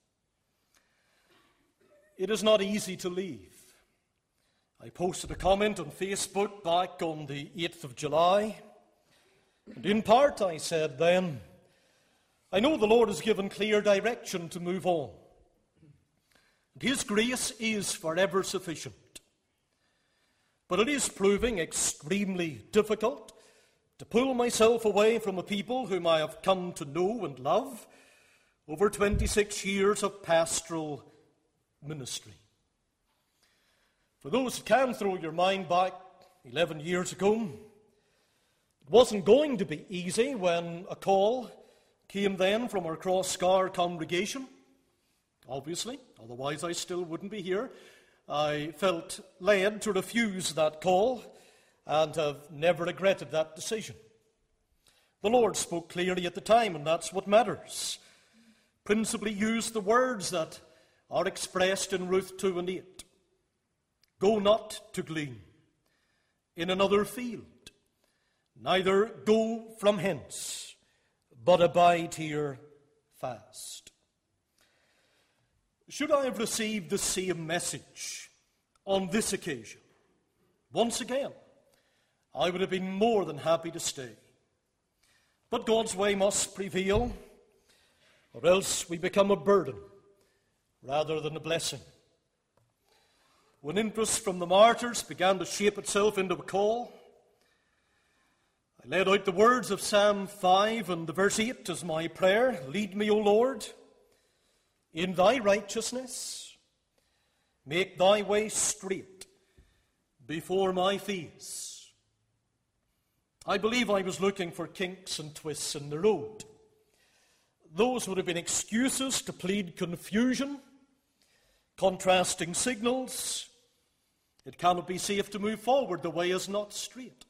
[SPEAKER 7] It is not easy to leave. I posted a comment on Facebook back on the eighth of July, and in part I said then, I know the Lord has given clear direction to move on, and his grace is forever sufficient. But it is proving extremely difficult to pull myself away from a people whom I have come to know and love over twenty-six years of pastoral ministry. For those who can throw your mind back eleven years ago, it wasn't going to be easy when a call came then from our Cross-Scar congregation. Obviously, otherwise I still wouldn't be here. I felt led to refuse that call and have never regretted that decision. The Lord spoke clearly at the time, and that's what matters. Principally used the words that are expressed in Ruth two and eight. Go not to glean in another field, neither go from hence, but abide here fast. Should I have received the same message on this occasion, once again, I would have been more than happy to stay. But God's way must prevail, or else we become a burden rather than a blessing. When interest from the martyrs began to shape itself into a call, I laid out the words of Psalm five and the verse eight as my prayer. Lead me, O Lord, in thy righteousness. Make thy way straight before my face. I believe I was looking for kinks and twists in the road. Those would have been excuses to plead confusion, contrasting signals. It cannot be safe to move forward. The way is not straight.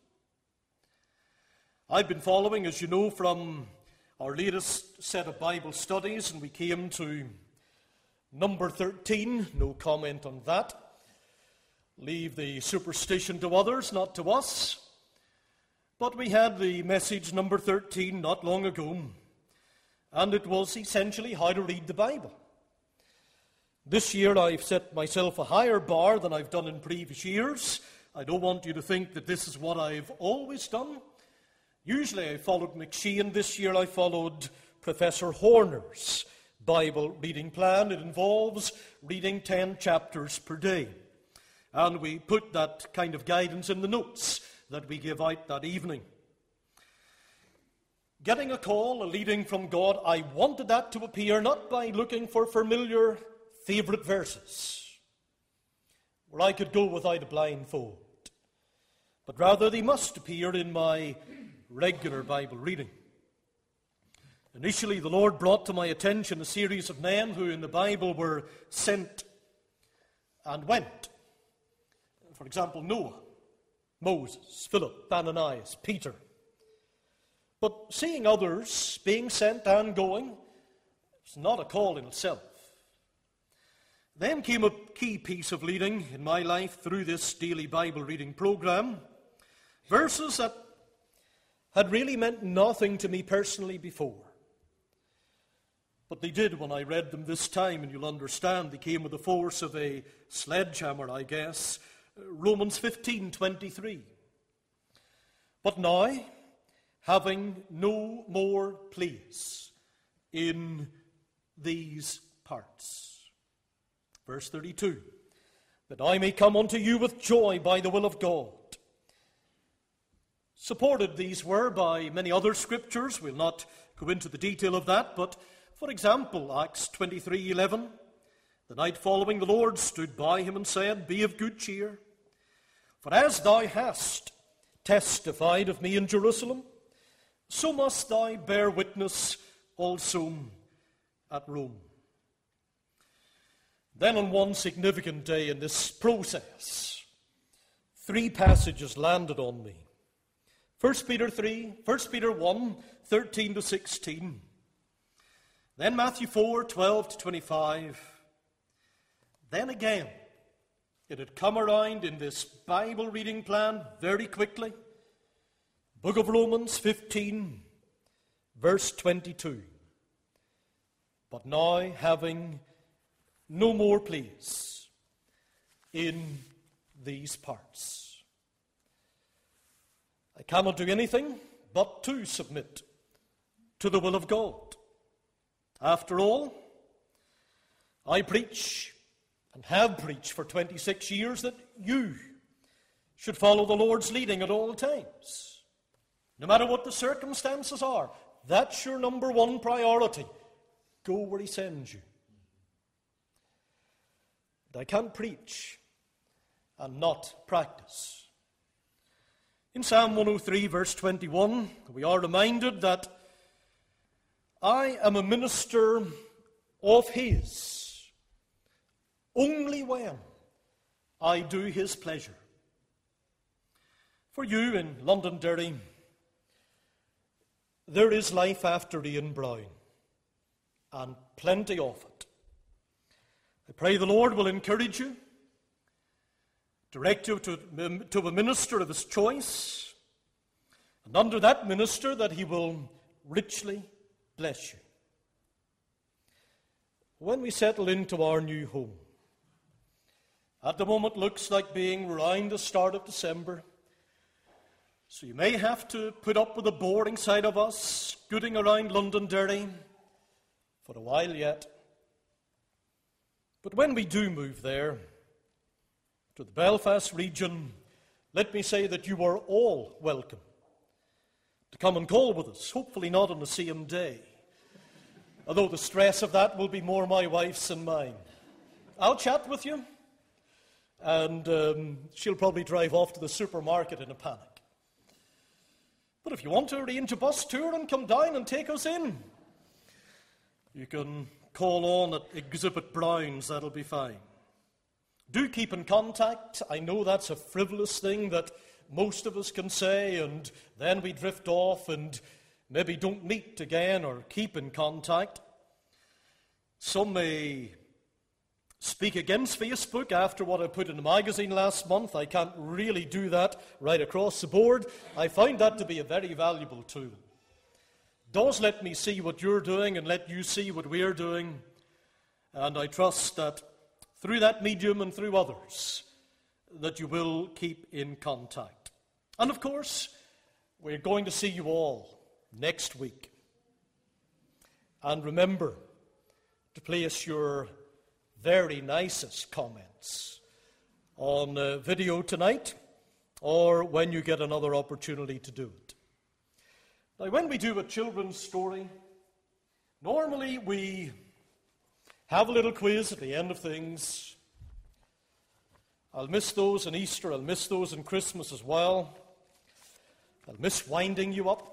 [SPEAKER 7] I've been following, as you know, from our latest set of Bible studies, and we came to number thirteen. No comment on that. Leave the superstition to others, not to us. But we had the message number thirteen not long ago, and it was essentially how to read the Bible. This year I've set myself a higher bar than I've done in previous years. I don't want you to think that this is what I've always done. Usually I followed McShane. This year I followed Professor Horner's Bible reading plan. It involves reading ten chapters per day. And we put that kind of guidance in the notes that we give out that evening. Getting a call, a leading from God, I wanted that to appear not by looking for familiar favourite verses, where I could go without a blindfold, but rather they must appear in my regular Bible reading. Initially, the Lord brought to my attention a series of men who in the Bible were sent and went. For example, Noah, Moses, Philip, Ananias, Peter. But seeing others being sent and going is not a call in itself. Then came a key piece of leading in my life through this daily Bible reading program. Verses that had really meant nothing to me personally before. But they did when I read them this time, and you'll understand they came with the force of a sledgehammer, I guess. Romans fifteen twenty-three. But now, having no more place in these parts. Verse thirty-two. that I may come unto you with joy by the will of God. Supported these were by many other scriptures. We'll not go into the detail of that, but for example, Acts twenty-three eleven, the night following the Lord stood by him and said, Be of good cheer, for as thou hast testified of me in Jerusalem, so must thou bear witness also at Rome. Then on one significant day in this process, three passages landed on me. First Peter three, First Peter one, thirteen to sixteen. Then Matthew four, twelve to twenty-five. Then again, it had come around in this Bible reading plan very quickly. Book of Romans fifteen, verse twenty-two. But now having no more place in these parts, I cannot do anything but to submit to the will of God. After all, I preach and have preached for twenty-six years that you should follow the Lord's leading at all times. No matter what the circumstances are, that's your number one priority. Go where he sends you. And I can't preach and not practice. In Psalm one oh three, verse twenty-one, we are reminded that I am a minister of his only when I do his pleasure. For you in Londonderry, there is life after Ian Brown, and plenty of it. I pray the Lord will encourage you, direct you to, to a minister of his choice, and under that minister that he will richly bless you. When we settle into our new home, at the moment looks like being around the start of December, so you may have to put up with the boring side of us scooting around Londonderry for a while yet. But when we do move there, to the Belfast region, let me say that you are all welcome to come and call with us, hopefully not on the same day, although the stress of that will be more my wife's than mine. I'll chat with you, and um, she'll probably drive off to the supermarket in a panic. But if you want to arrange a bus tour and come down and take us in, you can call on at Exhibit Browns, that'll be fine. Do keep in contact. I know that's a frivolous thing that most of us can say, and then we drift off and maybe don't meet again or keep in contact. Some may speak against Facebook after what I put in the magazine last month. I can't really do that right across the board. I find that to be a very valuable tool. Does let me see what you're doing and let you see what we're doing. And I trust that through that medium and through others, that you will keep in contact. And of course, we're going to see you all next week. And remember to place your very nicest comments on uh, video tonight, or when you get another opportunity to do it. Now, when we do a children's story, normally we have a little quiz at the end of things. I'll miss those in Easter, I'll miss those in Christmas as well. I'll miss winding you up.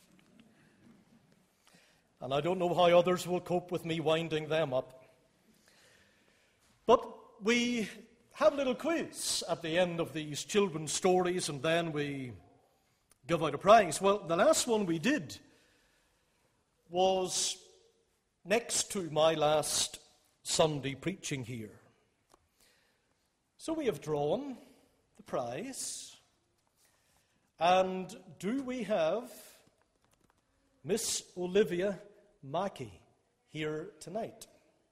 [SPEAKER 7] And I don't know how others will cope with me winding them up. But we have a little quiz at the end of these children's stories, and then we give out a prize. Well, the last one we did was next to my last Sunday preaching here. So we have drawn the prize. And do we have Miss Olivia Mackey here tonight?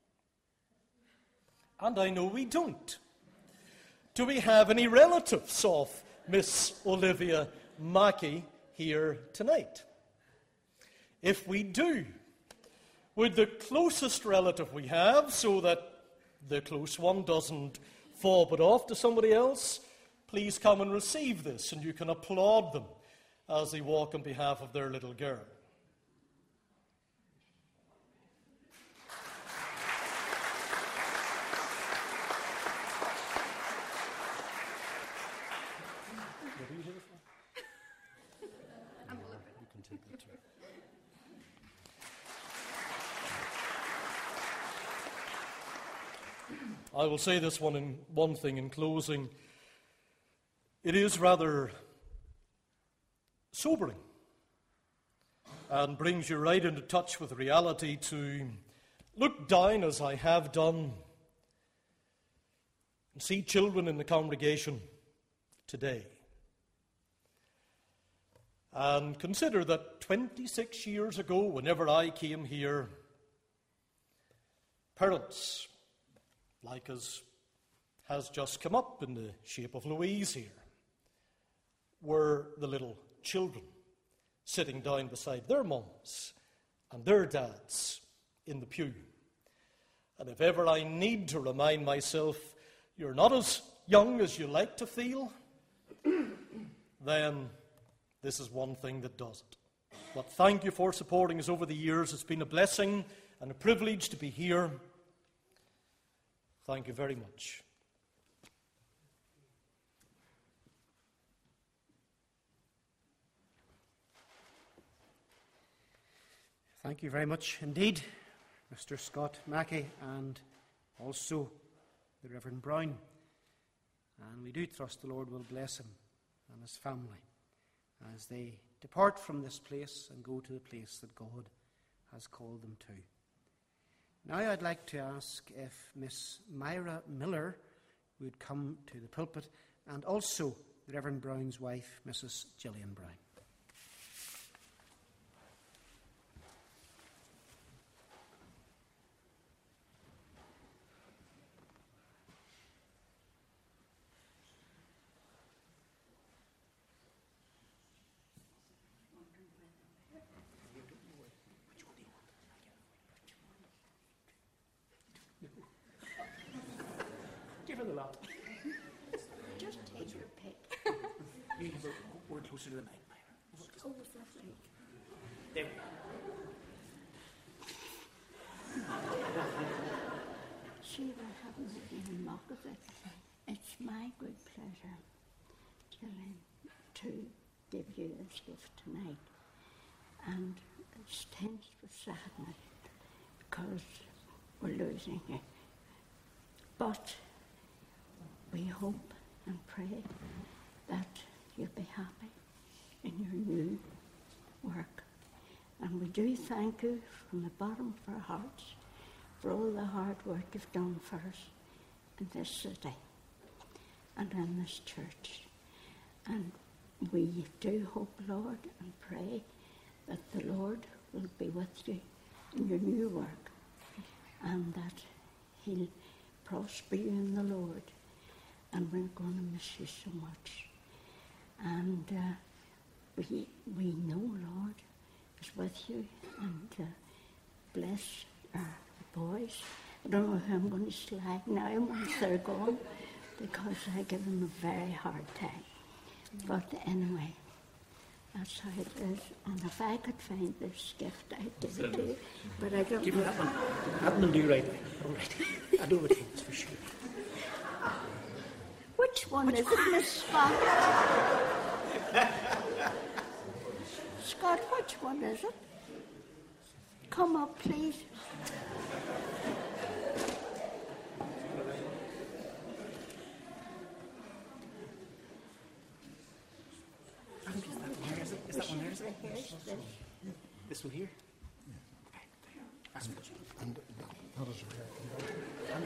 [SPEAKER 7] And I know we don't. Do we have any relatives of Miss Olivia Mackey here tonight? If we do, would the closest relative we have, so that the close one doesn't fob it off to somebody else, please come and receive this, and you can applaud them as they walk on behalf of their little girl. I will say this one in one thing in closing. It is rather sobering and brings you right into touch with reality to look down, as I have done, and see children in the congregation today. And consider that twenty-six years ago, whenever I came here, parents, like as has just come up in the shape of Louise here, were the little children sitting down beside their mums and their dads in the pew. And if ever I need to remind myself you're not as young as you like to feel, then this is one thing that does it. But thank you for supporting us over the years. It's been a blessing and a privilege to be here. Thank you very much.
[SPEAKER 1] Thank you very much indeed, Mister Scott Mackey, and also the Reverend Brown. And we do trust the Lord will bless him and his family as they depart from this place and go to the place that God has called them to. Now I'd like to ask if Miss Myra Miller would come to the pulpit, and also the Reverend Brown's wife, Missus Gillian Brown. Give her the lot.
[SPEAKER 8] Just take your pick.
[SPEAKER 1] You have a word closer to the mic, Myra.
[SPEAKER 8] Oh, it's lovely.
[SPEAKER 1] There we go.
[SPEAKER 8] Sheila, haven't been mock of it. It's my good pleasure, Gillian, to give you this gift tonight. And it's tense with sadness because we're losing it. But we hope and pray that you'll be happy in your new work. And we do thank you from the bottom of our hearts for all the hard work you've done for us in this city and in this church. And we do hope, Lord, and pray that the Lord will be with you in your new work and that he'll prosper you in the Lord. And we're going to miss you so much. And uh, we we know, Lord, is with you, and uh, bless our boys. I don't know who I'm going to slag now once they're gone, because I give them a very hard time. But anyway, that's how it is. And if I could find this gift, I'd give it to you. But I don't
[SPEAKER 1] Give
[SPEAKER 8] know.
[SPEAKER 1] her that one. That one will do right. All right. I know what it is for sure.
[SPEAKER 8] Which one is it, Miss Scott? Scott, which one is it? Come up, please.
[SPEAKER 1] Is it? Is that one there? Is it?
[SPEAKER 8] Here's this.
[SPEAKER 1] This one here? That's good.
[SPEAKER 6] And that is rare.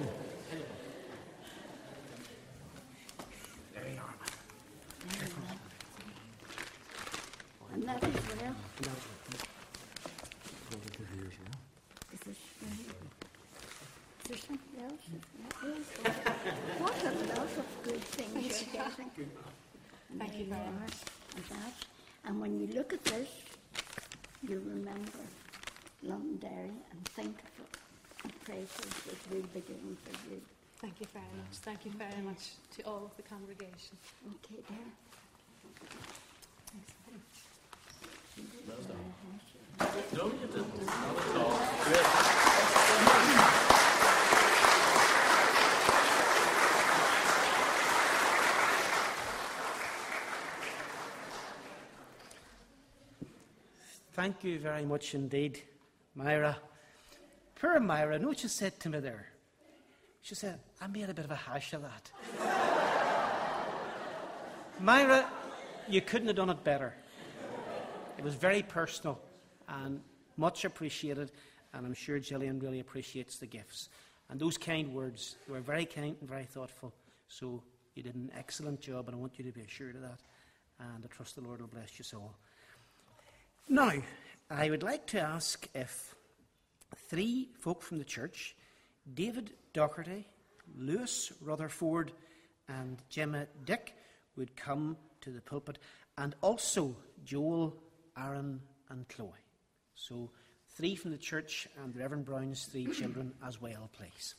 [SPEAKER 1] There you are.
[SPEAKER 8] And that is well.
[SPEAKER 6] Here's one.
[SPEAKER 8] Is this is there something else? What a lot of good things you're getting. And
[SPEAKER 9] Thank you
[SPEAKER 8] there
[SPEAKER 9] very
[SPEAKER 8] are,
[SPEAKER 9] much.
[SPEAKER 8] and that. And when you look at this, you remember Londonderry and think of it and pray for it as we begin for you.
[SPEAKER 9] Thank you very much. Thank you very much to all of the congregation.
[SPEAKER 8] Okay, dear.
[SPEAKER 9] Thanks very much.
[SPEAKER 4] No, you didn't. Not at all. Great.
[SPEAKER 1] Thank you very much indeed, Myra. Poor Myra, know what she said to me there? She said, I made a bit of a hash of that. Myra, you couldn't have done it better. It was very personal and much appreciated, and I'm sure Gillian really appreciates the gifts. And those kind words were very kind and very thoughtful, so you did an excellent job, and I want you to be assured of that. And I trust the Lord will bless you all. Now, I would like to ask if three folk from the church, David Docherty, Lewis Rutherford, and Gemma Dick, would come to the pulpit, and also Joel, Aaron, and Chloe. So, three from the church and Reverend Brown's three children as well, please.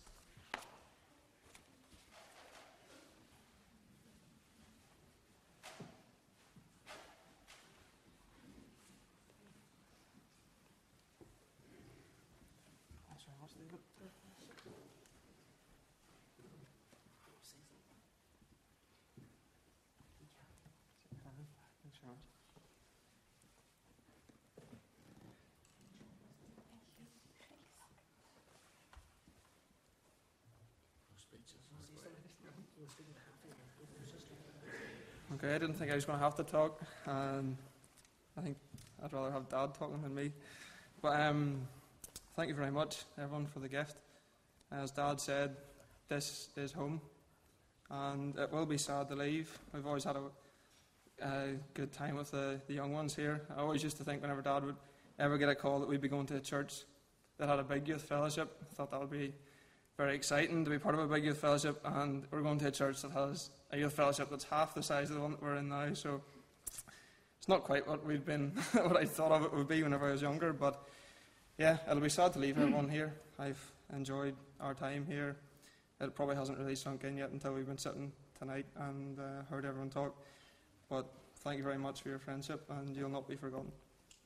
[SPEAKER 10] Okay, I didn't think I was going to have to talk, and I think I'd rather have Dad talking than me. But um, thank you very much, everyone, for the gift. As Dad said, this is home, and it will be sad to leave. We've always had a, a good time with the, the young ones here. I always used to think whenever Dad would ever get a call that we'd be going to a church that had a big youth fellowship, I thought that would be very exciting to be part of a big youth fellowship, and we're going to a church that has a youth fellowship that's half the size of the one that we're in now, so it's not quite what we've been, what I thought of it would be whenever I was younger, but yeah, it'll be sad to leave everyone here. I've enjoyed our time here. It probably hasn't really sunk in yet until we've been sitting tonight and uh, heard everyone talk, but thank you very much for your friendship, and you'll not be forgotten.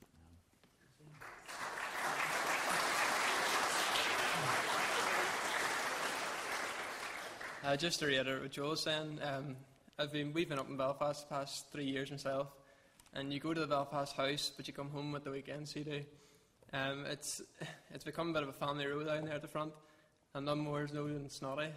[SPEAKER 11] Uh, just to reiterate what Joel was saying, um, I've been, we've been up in Belfast the past three years myself, and you go to the Belfast house, but you come home at the weekends, so you do. Um, it's, it's become a bit of a family row down there at the front, and none more is known than Snotty.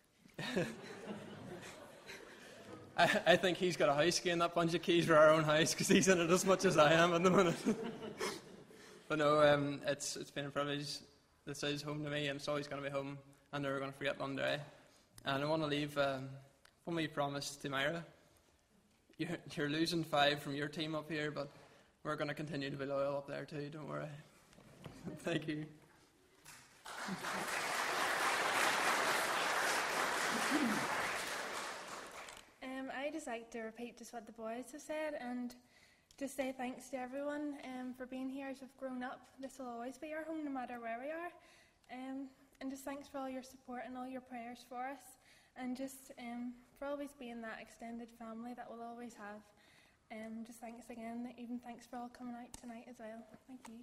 [SPEAKER 11] I, I think he's got a house key, and that bunch of keys for our own house, because he's in it as much as I am at the minute. But no, um, it's, it's been a privilege. This is home to me, and it's always going to be home. I'm never going to forget Londonderry. And I want to leave um, one wee promise to Myra. You're, you're losing five from your team up here, but we're going to continue to be loyal up there too, don't worry. Thank you.
[SPEAKER 12] Um, I just like to repeat just what the boys have said and just say thanks to everyone um, for being here as we've grown up. This will always be our home no matter where we are. Um, And just thanks for all your support and all your prayers for us. And just um, for always being that extended family that we'll always have. Um, just thanks again. Even thanks for all coming out tonight as well. Thank you.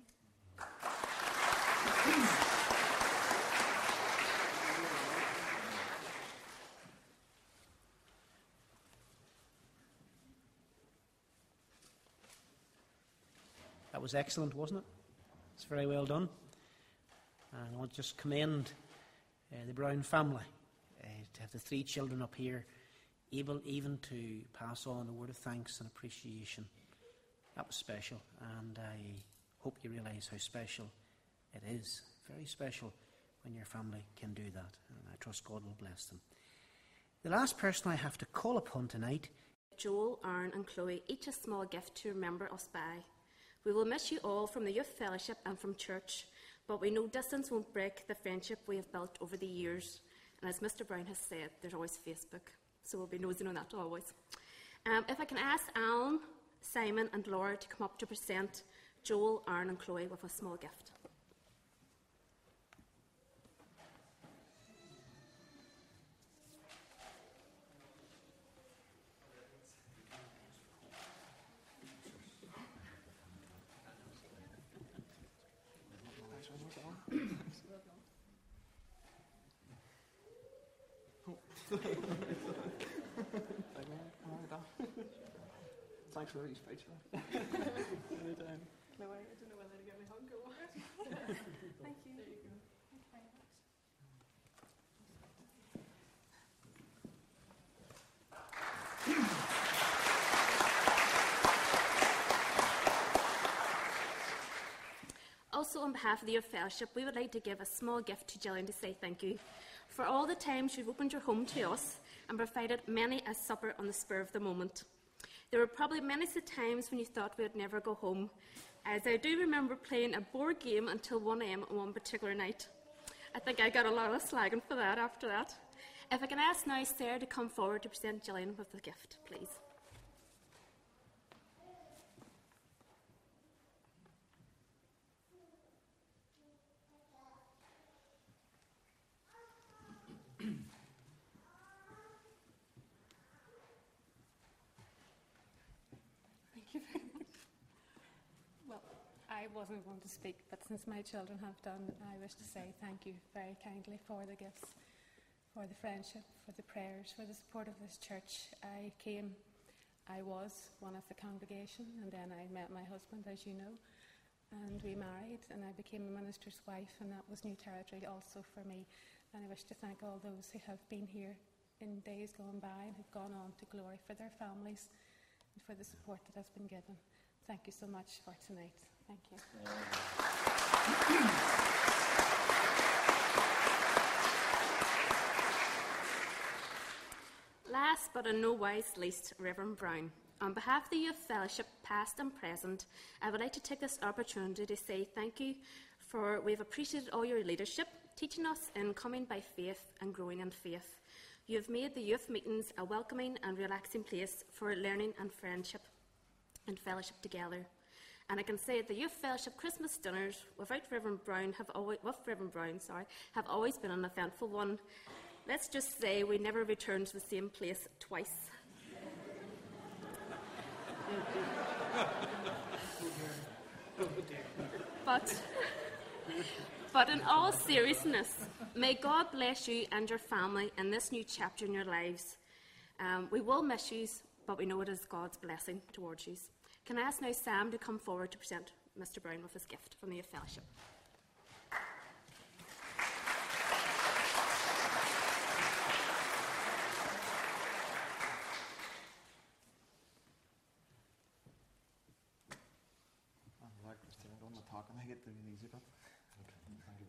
[SPEAKER 1] That was excellent, wasn't it? It's very well done. And I want to just commend uh, the Brown family uh, to have the three children up here, able even to pass on a word of thanks and appreciation. That was special, and I hope you realise how special it is. Very special when your family can do that, and I trust God will bless them. The last person I have to call upon tonight.
[SPEAKER 13] Joel, Aaron and Chloe, each a small gift to remember us by. We will miss you all from the youth fellowship and from church, but we know distance won't break the friendship we have built over the years. And as Mister Brown has said, there's always Facebook, so we'll be nosing on that always. Um, if I can ask Alan, Simon and Laura to come up to present Joel, Aaron and Chloe with a small gift.
[SPEAKER 10] Thanks for the speech. Anytime.
[SPEAKER 9] No, I don't know whether to give me a hug or what. Thank you. There you go. Thank you very much.
[SPEAKER 13] Also, on behalf of the Youth Fellowship, we would like to give a small gift to Gillian to say thank you for all the times you've opened your home to us and provided many a supper on the spur of the moment. There were probably many the times when you thought we would never go home, as I do remember playing a board game until one a m on one particular night. I think I got a lot of slagging for that after that. If I can ask now Sarah to come forward to present Gillian with the gift, please.
[SPEAKER 9] I wasn't going to speak, but since my children have done, I wish to say thank you very kindly for the gifts, for the friendship, for the prayers, for the support of this church. I came, I was one of the congregation, and then I met my husband, as you know, and we married, and I became a minister's wife, and that was new territory also for me. And I wish to thank all those who have been here in days gone by and have gone on to glory for their families and for the support that has been given. Thank you so much for tonight. Thank you.
[SPEAKER 13] Last but in no wise least, Reverend Brown. On behalf of the Youth Fellowship, past and present, I would like to take this opportunity to say thank you, for we have appreciated all your leadership, teaching us in coming by faith and growing in faith. You have made the youth meetings a welcoming and relaxing place for learning and friendship and fellowship together. And I can say the Youth Fellowship Christmas dinners without Reverend Brown have always, with Reverend Brown, sorry, have always been an eventful one. Let's just say we never returned to the same place twice. but, but in all seriousness, may God bless you and your family in this new chapter in your lives. Um, we will miss you, but we know it is God's blessing towards you. Can I ask now Sam to come forward to present Mister Brown with his gift from the Youth Fellowship?
[SPEAKER 14] I'm like Christine, I don't want to talk and I get the easy bit. Okay, thank you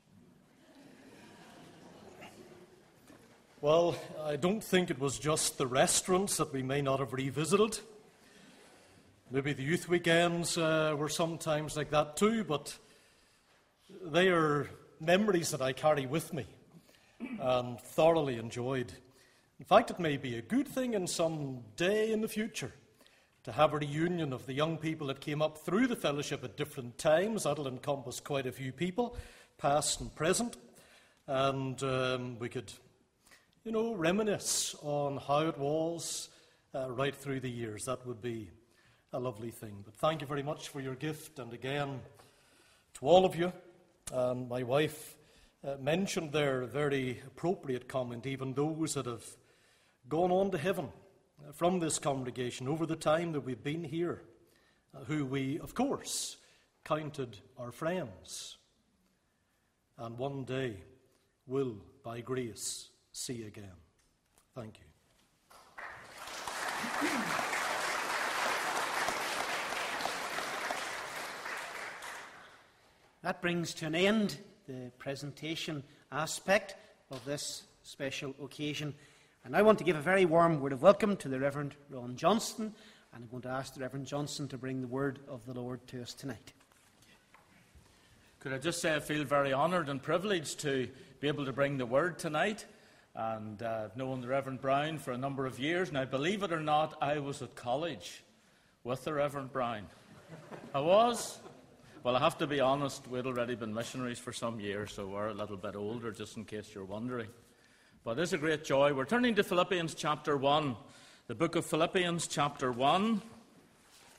[SPEAKER 14] very much.
[SPEAKER 7] Well, I don't think it was just the restaurants that we may not have revisited. Maybe the youth weekends uh, were sometimes like that too, but they are memories that I carry with me and thoroughly enjoyed. In fact, it may be a good thing in some day in the future to have a reunion of the young people that came up through the fellowship at different times. That'll encompass quite a few people, past and present, and um, we could, you know, reminisce on how it was uh, right through the years. That would be a lovely thing. But thank you very much for your gift, and again, to all of you. And my wife uh, mentioned their very appropriate comment, even those that have gone on to heaven uh, from this congregation over the time that we've been here, uh, who we, of course, counted our friends, and one day will, by grace, see again. Thank you.
[SPEAKER 1] That brings to an end the presentation aspect of this special occasion. And I want to give a very warm word of welcome to the Reverend Ron Johnston, and I'm going to ask the Reverend Johnston to bring the word of the Lord to us tonight.
[SPEAKER 15] Could I just say I feel very honoured and privileged to be able to bring the word tonight. And uh, I've known the Reverend Brown for a number of years. Now, believe it or not, I was at college with the Reverend Brown. I was. Well, I have to be honest, we'd already been missionaries for some years, so we're a little bit older, just in case you're wondering. But it's a great joy. We're turning to Philippians chapter one, the book of Philippians chapter one.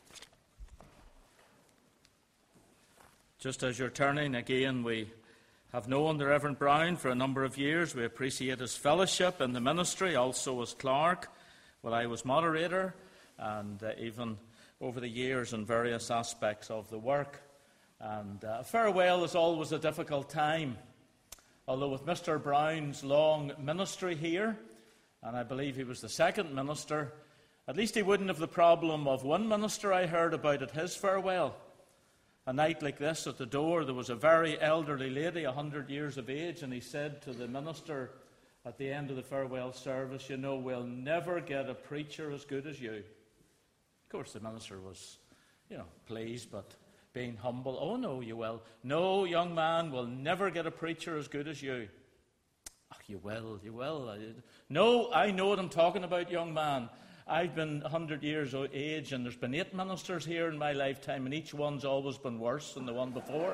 [SPEAKER 15] Just as you're turning, again, we have known the Reverend Brown for a number of years. We appreciate his fellowship in the ministry, also as clerk, while I was moderator, and uh, even over the years in various aspects of the work. And uh, farewell is always a difficult time, although with Mister Brown's long ministry here, and I believe he was the second minister, at least he wouldn't have the problem of one minister I heard about at his farewell. A night like this, at the door, there was a very elderly lady, a hundred years of age, and he said to the minister at the end of the farewell service, "You know, we'll never get a preacher as good as you." Of course, the minister was, you know, pleased, but being humble. "Oh, no, you will. No, young man, we'll never get a preacher as good as you." "Oh, you will, you will." "No, I know what I'm talking about, young man. I've been a hundred years of age, and there's been eight ministers here in my lifetime, and each one's always been worse than the one before."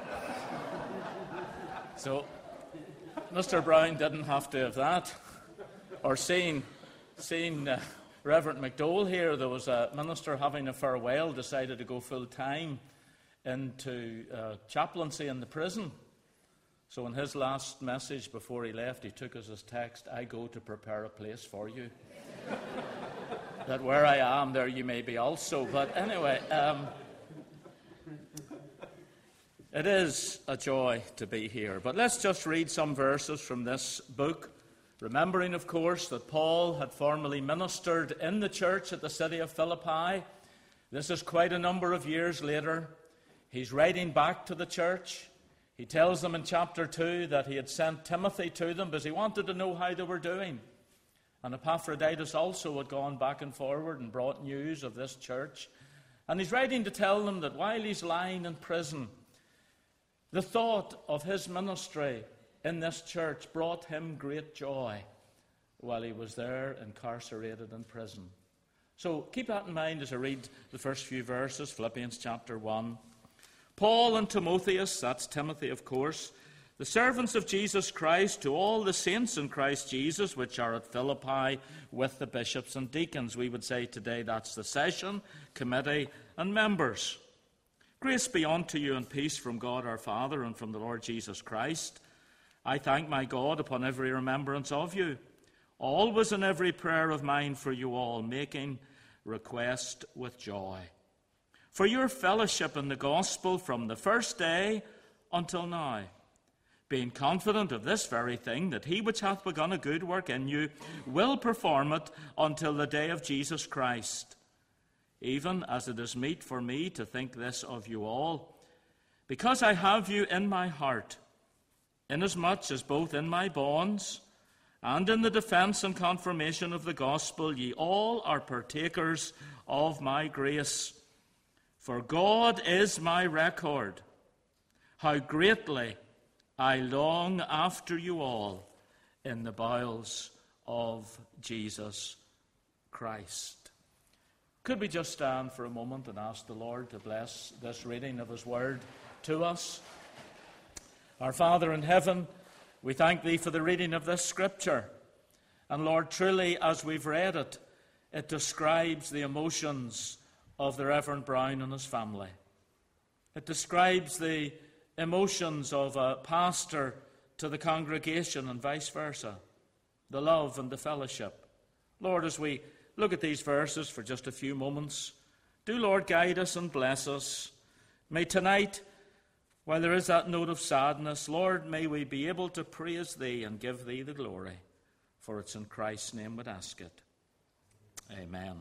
[SPEAKER 15] So, Mister Brown didn't have to have that. Or seeing, seeing uh, Reverend McDowell here, there was a minister having a farewell, decided to go full-time into uh, chaplaincy in the prison. So in his last message before he left, he took as his text, "I go to prepare a place for you." That where I am, there you may be also. But anyway, um, it is a joy to be here. But let's just read some verses from this book, remembering, of course, that Paul had formerly ministered in the church at the city of Philippi. This is quite a number of years later. He's writing back to the church. He tells them in chapter two that he had sent Timothy to them because he wanted to know how they were doing. And Epaphroditus also had gone back and forward and brought news of this church. And he's writing to tell them that while he's lying in prison, the thought of his ministry in this church brought him great joy while he was there incarcerated in prison. So keep that in mind as I read the first few verses, Philippians chapter one. "Paul and Timotheus," that's Timothy, of course, "the servants of Jesus Christ, to all the saints in Christ Jesus, which are at Philippi, with the bishops and deacons." We would say today that's the session, committee, and members. "Grace be unto you and peace from God our Father and from the Lord Jesus Christ. I thank my God upon every remembrance of you, always in every prayer of mine for you all, making request with joy, for your fellowship in the gospel from the first day until now, being confident of this very thing, that he which hath begun a good work in you will perform it until the day of Jesus Christ. Even as it is meet for me to think this of you all, because I have you in my heart, inasmuch as both in my bonds and in the defence and confirmation of the gospel ye all are partakers of my grace. For God is my record, how greatly I long after you all in the bowels of Jesus Christ." Could we just stand for a moment and ask the Lord to bless this reading of his word to us? Our Father in heaven, we thank thee for the reading of this scripture. And Lord, truly, as we've read it, it describes the emotions of the Reverend Brown and his family. It describes the emotions of a pastor to the congregation and vice versa, the love and the fellowship. Lord, as we look at these verses for just a few moments, do, Lord, guide us and bless us. May tonight, while there is that note of sadness, Lord, may we be able to praise thee and give thee the glory. For it's in Christ's name we'd ask it. Amen.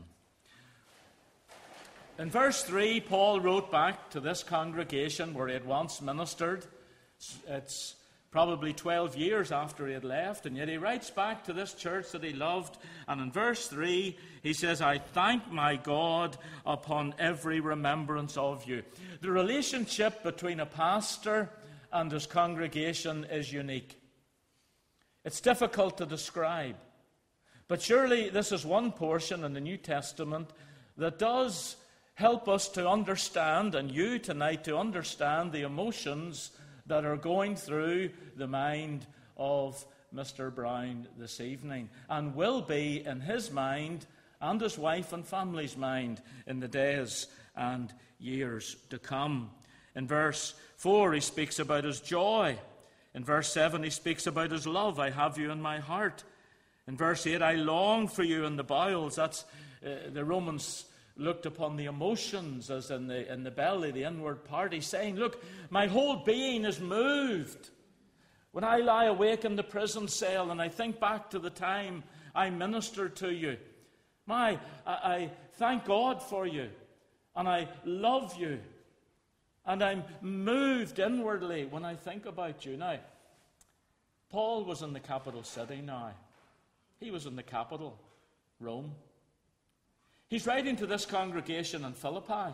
[SPEAKER 15] In verse three, Paul wrote back to this congregation where he had once ministered. It's probably twelve years after he had left, and yet he writes back to this church that he loved. And in verse three, he says, "I thank my God upon every remembrance of you." The relationship between a pastor and his congregation is unique. It's difficult to describe. But surely this is one portion in the New Testament that does help us to understand, and you tonight to understand, the emotions that are going through the mind of Mister Brown this evening, and will be in his mind and his wife and family's mind in the days and years to come. In verse four, he speaks about his joy In verse seven, he speaks about his love. I have you in my heart. In verse eight, I long for you in the bowels. That's uh, the Romans looked upon the emotions as in the, in the belly, the inward part. He's saying, look, my whole being is moved. When I lie awake in the prison cell and I think back to the time I ministered to you, my, I, I thank God for you, and I love you, and I'm moved inwardly when I think about you. Now, Paul was in the capital city now. He was in the capital, Rome. He's writing to this congregation in Philippi.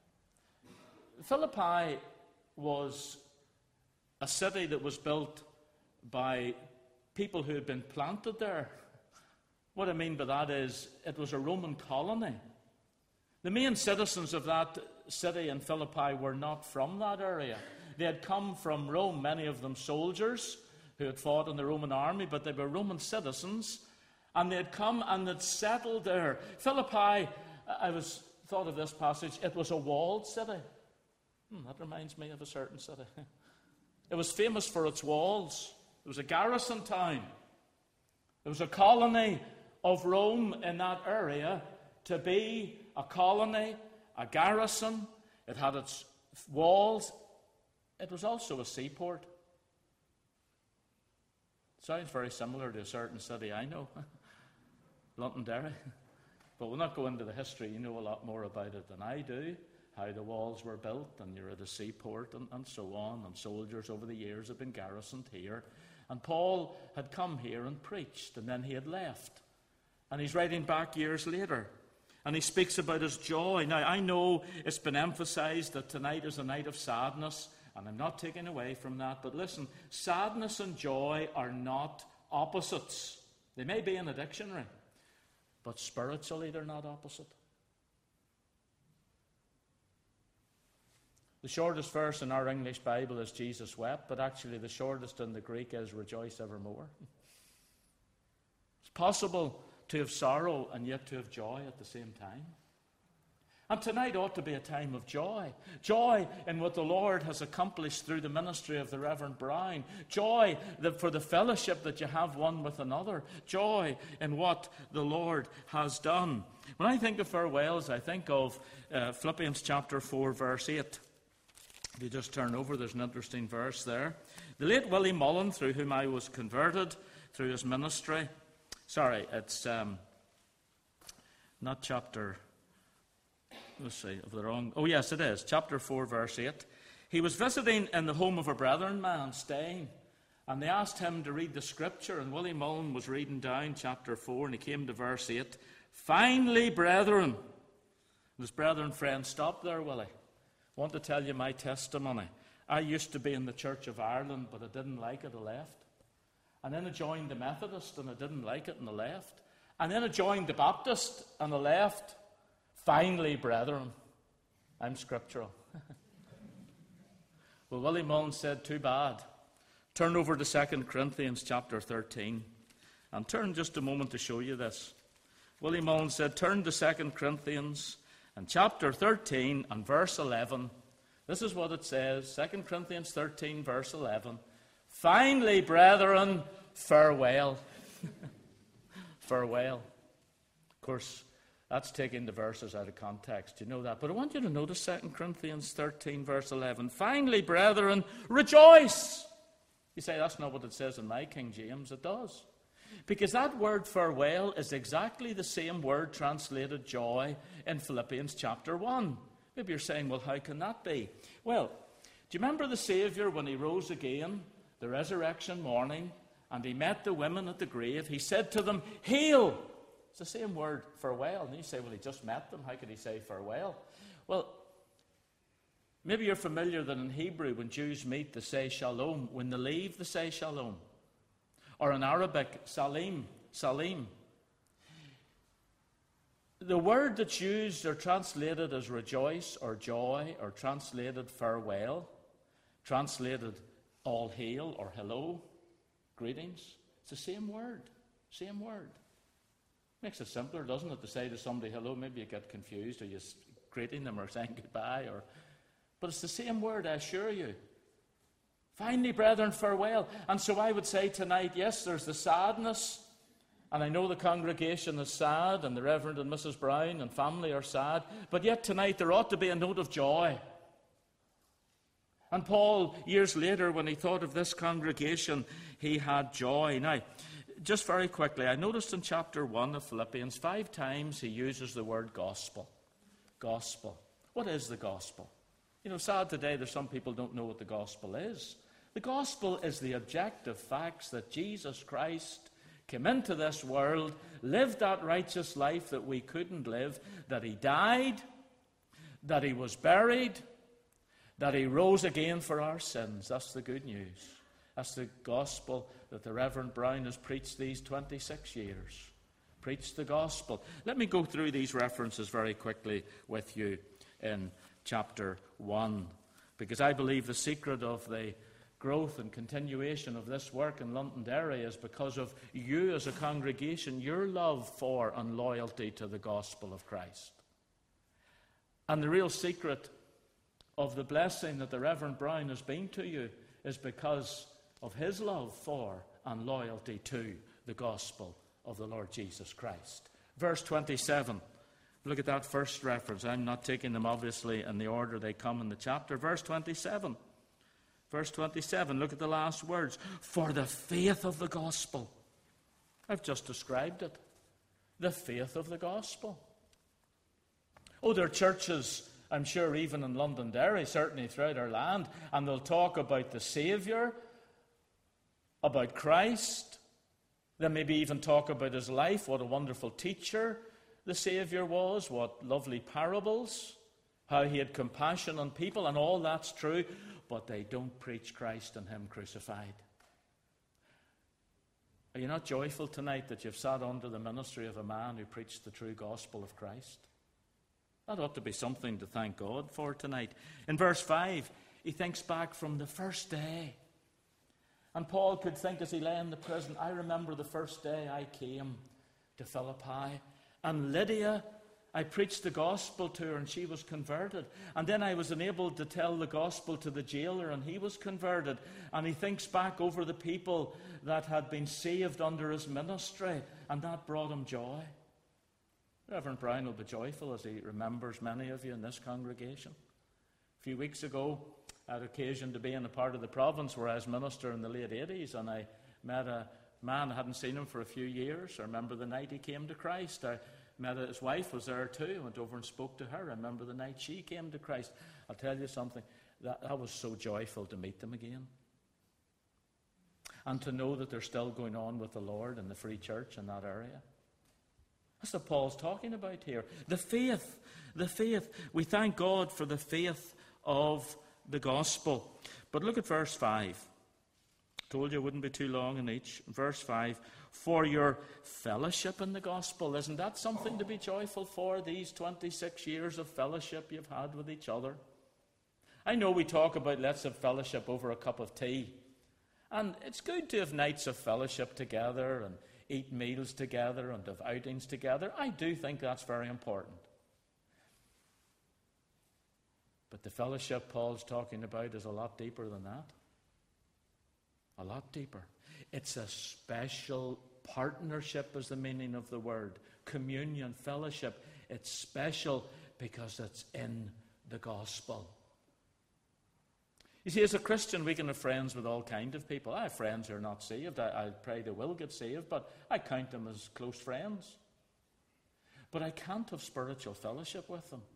[SPEAKER 15] Philippi was a city that was built by people who had been planted there. What I mean by that is it was a Roman colony. The main citizens of that city in Philippi were not from that area. They had come from Rome, many of them soldiers who had fought in the Roman army, but they were Roman citizens. And they had come and had settled there. Philippi, I was thought of this passage, it was a walled city. Hmm, that reminds me of a certain city. It was famous for its walls. It was a garrison town. It was a colony of Rome in that area. To be a colony, a garrison, it had its walls. It was also a seaport. Sounds very similar to a certain city I know. Londonderry. But we'll not go into the history. You know a lot more about it than I do, how the walls were built, and you're at a seaport, and, and so on, and soldiers over the years have been garrisoned here. And Paul had come here and preached, and then he had left. And he's writing back years later, and he speaks about his joy. Now, I know it's been emphasized that tonight is a night of sadness, and I'm not taking away from that, but listen, sadness and joy are not opposites. They may be in a dictionary, but spiritually they're not opposite. The shortest verse in our English Bible is Jesus wept, but actually the shortest in the Greek is rejoice evermore. It's possible to have sorrow and yet to have joy at the same time. And tonight ought to be a time of joy. Joy in what the Lord has accomplished through the ministry of the Reverend Brown. Joy for the fellowship that you have one with another. Joy in what the Lord has done. When I think of farewells, I think of uh, Philippians chapter four, verse eight. If you just turn over, there's an interesting verse there. The late Willie Mullen, through whom I was converted, through his ministry. Sorry, it's um, not chapter... Let's see, of the wrong. Oh, yes, it is. Chapter four, verse eight. He was visiting in the home of a brethren man, staying, and they asked him to read the scripture, and Willie Mullen was reading down chapter four, and he came to verse eight. Finally, brethren. And his brethren friend stopped there, Willie. I want to tell you my testimony. I used to be in the Church of Ireland, but I didn't like it, I left. And then I joined the Methodist, and I didn't like it, and I left. And then I joined the Baptist, and I left. Finally, brethren, I'm scriptural. Well, Willie Mullen said, too bad. Turn over to Second Corinthians chapter thirteen. And turn just a moment to show you this. Willie Mullen said, turn to Second Corinthians and chapter thirteen and verse eleven. This is what it says, Second Corinthians thirteen, verse eleven. Finally, brethren, farewell. Farewell. Of course, that's taking the verses out of context. You know that. But I want you to notice Second Corinthians thirteen, verse eleven. Finally, brethren, rejoice. You say, that's not what it says in my King James. It does. Because that word farewell is exactly the same word translated joy in Philippians chapter one. Maybe you're saying, well, how can that be? Well, do you remember the Saviour when he rose again, the resurrection morning, and he met the women at the grave? He said to them, hail. It's the same word, farewell. And you say, well, he just met them. How could he say farewell? Well, maybe you're familiar that in Hebrew, when Jews meet, they say shalom. When they leave, they say shalom. Or in Arabic, salim, salim. The word that's used or translated as rejoice or joy or translated farewell, translated all hail or hello, greetings, it's the same word, same word. Makes it simpler, doesn't it, to say to somebody hello? Maybe you get confused, or you're greeting them or saying goodbye. Or, but it's the same word, I assure you. Finally, brethren, farewell. And so I would say tonight, yes, there's the sadness. And I know the congregation is sad, and the Reverend and Missus Brown and family are sad. But yet tonight there ought to be a note of joy. And Paul, years later, when he thought of this congregation, he had joy. Now, just very quickly, I noticed in chapter one of Philippians, five times he uses the word gospel. Gospel. What is the gospel? You know, sad today, there's some people don't know what the gospel is. The gospel is the objective facts that Jesus Christ came into this world, lived that righteous life that we couldn't live, that he died, that he was buried, that he rose again for our sins. That's the good news. That's the gospel that the Reverend Brown has preached these twenty-six years. Preached the gospel. Let me go through these references very quickly with you in chapter one, because I believe the secret of the growth and continuation of this work in Londonderry is because of you as a congregation, your love for and loyalty to the gospel of Christ. And the real secret of the blessing that the Reverend Brown has been to you is because of his love for and loyalty to the gospel of the Lord Jesus Christ. Verse twenty-seven. Look at that first reference. I'm not taking them obviously in the order they come in the chapter. Verse twenty-seven. Verse twenty-seven, look at the last words. For the faith of the gospel. I've just described it. The faith of the gospel. Oh, there are churches, I'm sure even in Londonderry, certainly throughout our land, and they'll talk about the Saviour, about Christ. They maybe even talk about his life, what a wonderful teacher the Saviour was, what lovely parables, how he had compassion on people, and all that's true. But they don't preach Christ and him crucified. Are you not joyful tonight that you've sat under the ministry of a man who preached the true gospel of Christ? That ought to be something to thank God for tonight. In verse five, he thinks back from the first day. And Paul could think as he lay in the prison, I remember the first day I came to Philippi, and Lydia, I preached the gospel to her and she was converted. And then I was enabled to tell the gospel to the jailer and he was converted. And he thinks back over the people that had been saved under his ministry, and that brought him joy. Reverend Brown will be joyful as he remembers many of you in this congregation. A few weeks ago, I had occasion to be in a part of the province where I was minister in the late eighties, and I met a man, I hadn't seen him for a few years. I remember the night he came to Christ. I met his wife was there too. I went over and spoke to her. I remember the night she came to Christ. I'll tell you something, that, that was so joyful to meet them again. And to know that they're still going on with the Lord in the Free Church in that area. That's what Paul's talking about here. The faith, the faith. We thank God for the faith of the gospel. But look at verse five. Told you it wouldn't be too long in each. Verse five, for your fellowship in the gospel. Isn't that something to be joyful for, these twenty-six years of fellowship you've had with each other? I know we talk about let's have fellowship over a cup of tea. And it's good to have nights of fellowship together and eat meals together and have outings together. I do think that's very important. But the fellowship Paul's talking about is a lot deeper than that. A lot deeper. It's a special partnership is the meaning of the word. Communion, fellowship. It's special because it's in the gospel. You see, as a Christian, we can have friends with all kinds of people. I have friends who are not saved. I, I pray they will get saved, but I count them as close friends. But I can't have spiritual fellowship with them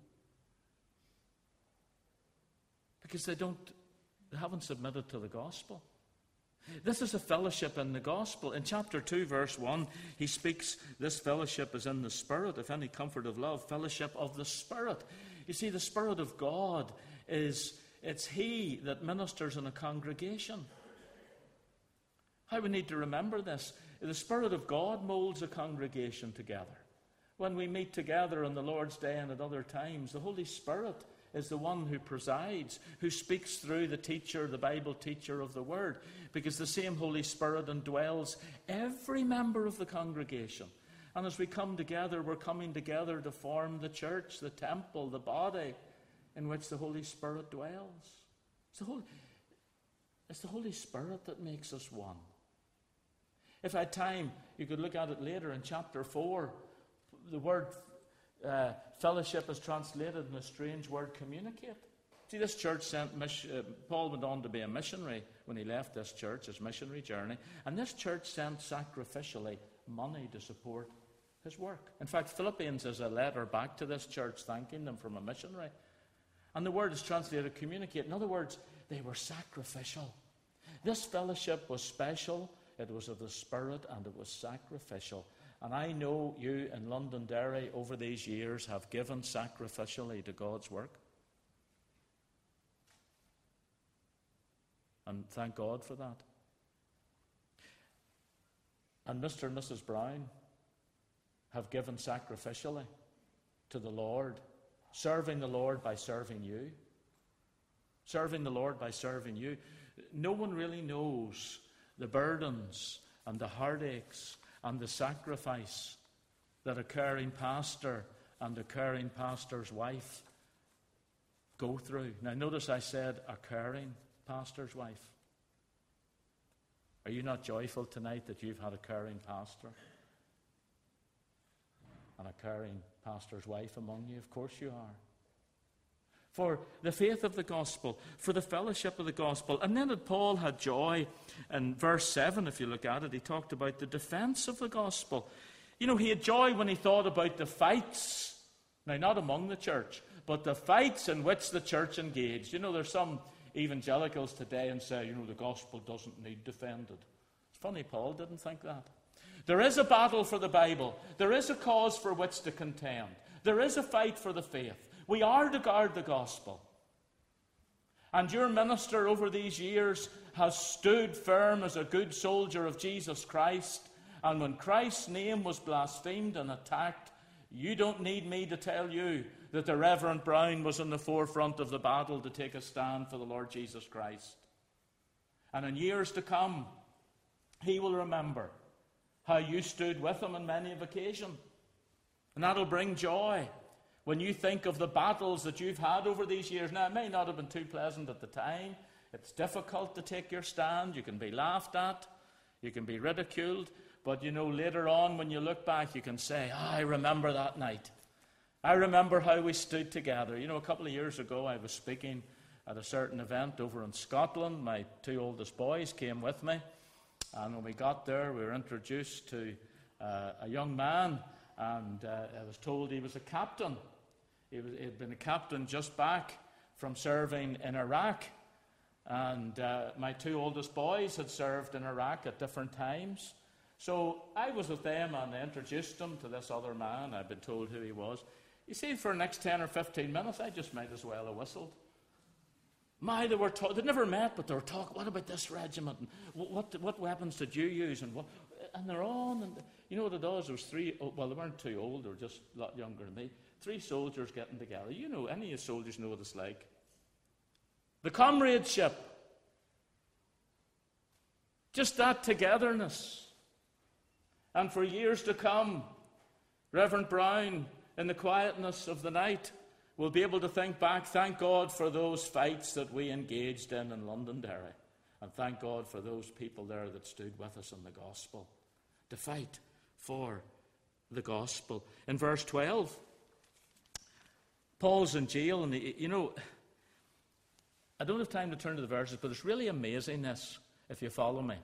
[SPEAKER 15] because they don't, they haven't submitted to the gospel. This is a fellowship in the gospel. In chapter two, verse one, he speaks, this fellowship is in the Spirit, if any comfort of love, fellowship of the Spirit. You see, the Spirit of God is, it's He that ministers in a congregation. How we need to remember this. The Spirit of God molds a congregation together. When we meet together on the Lord's Day and at other times, the Holy Spirit is the one who presides, who speaks through the teacher, the Bible teacher of the Word, because the same Holy Spirit indwells every member of the congregation. And as we come together, we're coming together to form the church, the temple, the body in which the Holy Spirit dwells. It's the Holy... It's the Holy Spirit that makes us one. If I had time, you could look at it later in chapter four. The word uh, fellowship is translated in a strange word, communicate. See, this church sent, mis- uh, Paul went on to be a missionary when he left this church, his missionary journey. And this church sent sacrificially money to support his work. In fact, Philippians is a letter back to this church thanking them from a missionary. And the word is translated communicate. In other words, they were sacrificial. This fellowship was special. It was of the Spirit and it was sacrificial. And I know you in Londonderry over these years have given sacrificially to God's work. And thank God for that. And Mister and Missus Brown have given sacrificially to the Lord, serving the Lord by serving you. Serving the Lord by serving you. No one really knows the burdens and the heartaches and the sacrifice that a caring pastor and a caring pastor's wife go through. Now, notice I said a caring pastor's wife. Are you not joyful tonight that you've had a caring pastor and a caring pastor's wife among you? Of course you are. For the faith of the gospel, for the fellowship of the gospel. And then Paul had joy in verse seven, if you look at it. He talked about the defense of the gospel. You know, he had joy when he thought about the fights. Now, not among the church, but the fights in which the church engaged. You know, there's some evangelicals today and say, you know, the gospel doesn't need defended. It's funny, Paul didn't think that. There is a battle for the Bible. There is a cause for which to contend. There is a fight for the faith. We are to guard the gospel. And your minister over these years has stood firm as a good soldier of Jesus Christ. And when Christ's name was blasphemed and attacked, you don't need me to tell you that the Reverend Brown was in the forefront of the battle to take a stand for the Lord Jesus Christ. And in years to come, he will remember how you stood with him on many of occasions. And that'll bring joy when you think of the battles that you've had over these years. Now, it may not have been too pleasant at the time. It's difficult to take your stand. You can be laughed at. You can be ridiculed. But, you know, later on when you look back, you can say, oh, I remember that night. I remember how we stood together. You know, a couple of years ago, I was speaking at a certain event over in Scotland. My two oldest boys came with me. And when we got there, we were introduced to uh, a young man. And uh, I was told he was a captain. He was, he'd been a captain just back from serving in Iraq. And uh, my two oldest boys had served in Iraq at different times. So I was with them and I introduced them to this other man. I'd been told who he was. You see, for the next ten or fifteen minutes, I just might as well have whistled. My, they were talking. They'd never met, but they were talking, what about this regiment? And what, what, what weapons did you use? And, what, and they're on. And you know what it does? There was three, well, they weren't too old. They were just a lot younger than me. Three soldiers getting together. You know, any of you soldiers know what it's like. The comradeship. Just that togetherness. And for years to come, Reverend Brown, in the quietness of the night, will be able to think back, thank God for those fights that we engaged in in Londonderry. And thank God for those people there that stood with us in the gospel. To fight for the gospel. In verse twelve, Paul's in jail, and he, you know, I don't have time to turn to the verses, but it's really amazing this, if you follow me.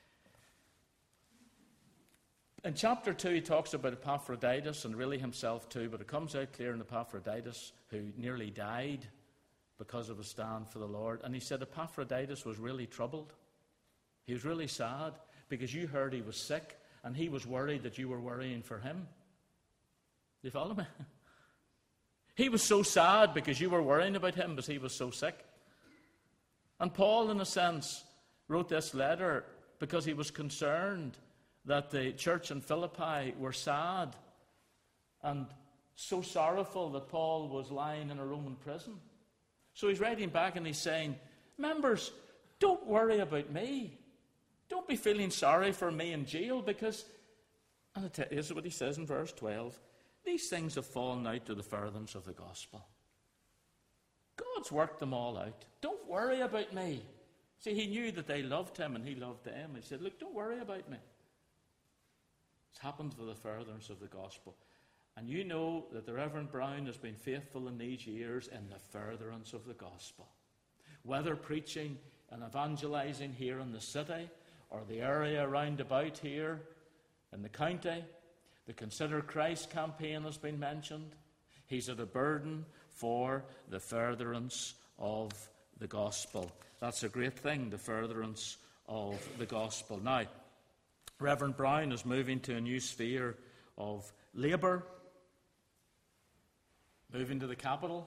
[SPEAKER 15] In chapter two, he talks about Epaphroditus, and really himself too, but it comes out clear in Epaphroditus, who nearly died because of a stand for the Lord. And he said Epaphroditus was really troubled. He was really sad, because you heard he was sick, and he was worried that you were worrying for him. Do you follow me? He was so sad because you were worrying about him, because he was so sick. And Paul, in a sense, wrote this letter because he was concerned that the church in Philippi were sad and so sorrowful that Paul was lying in a Roman prison. So he's writing back and he's saying, members, don't worry about me. Don't be feeling sorry for me in jail, because, and this is what he says in verse twelve, these things have fallen out to the furtherance of the gospel. God's worked them all out. Don't worry about me. See, he knew that they loved him and he loved them. He said, look, don't worry about me. It's happened for the furtherance of the gospel. And you know that the Reverend Brown has been faithful in these years in the furtherance of the gospel. Whether preaching and evangelizing here in the city or the area round about here in the county, the Consider Christ campaign has been mentioned. He's at a burden for the furtherance of the gospel. That's a great thing, the furtherance of the gospel. Now, Reverend Brown is moving to a new sphere of labour, moving to the capital.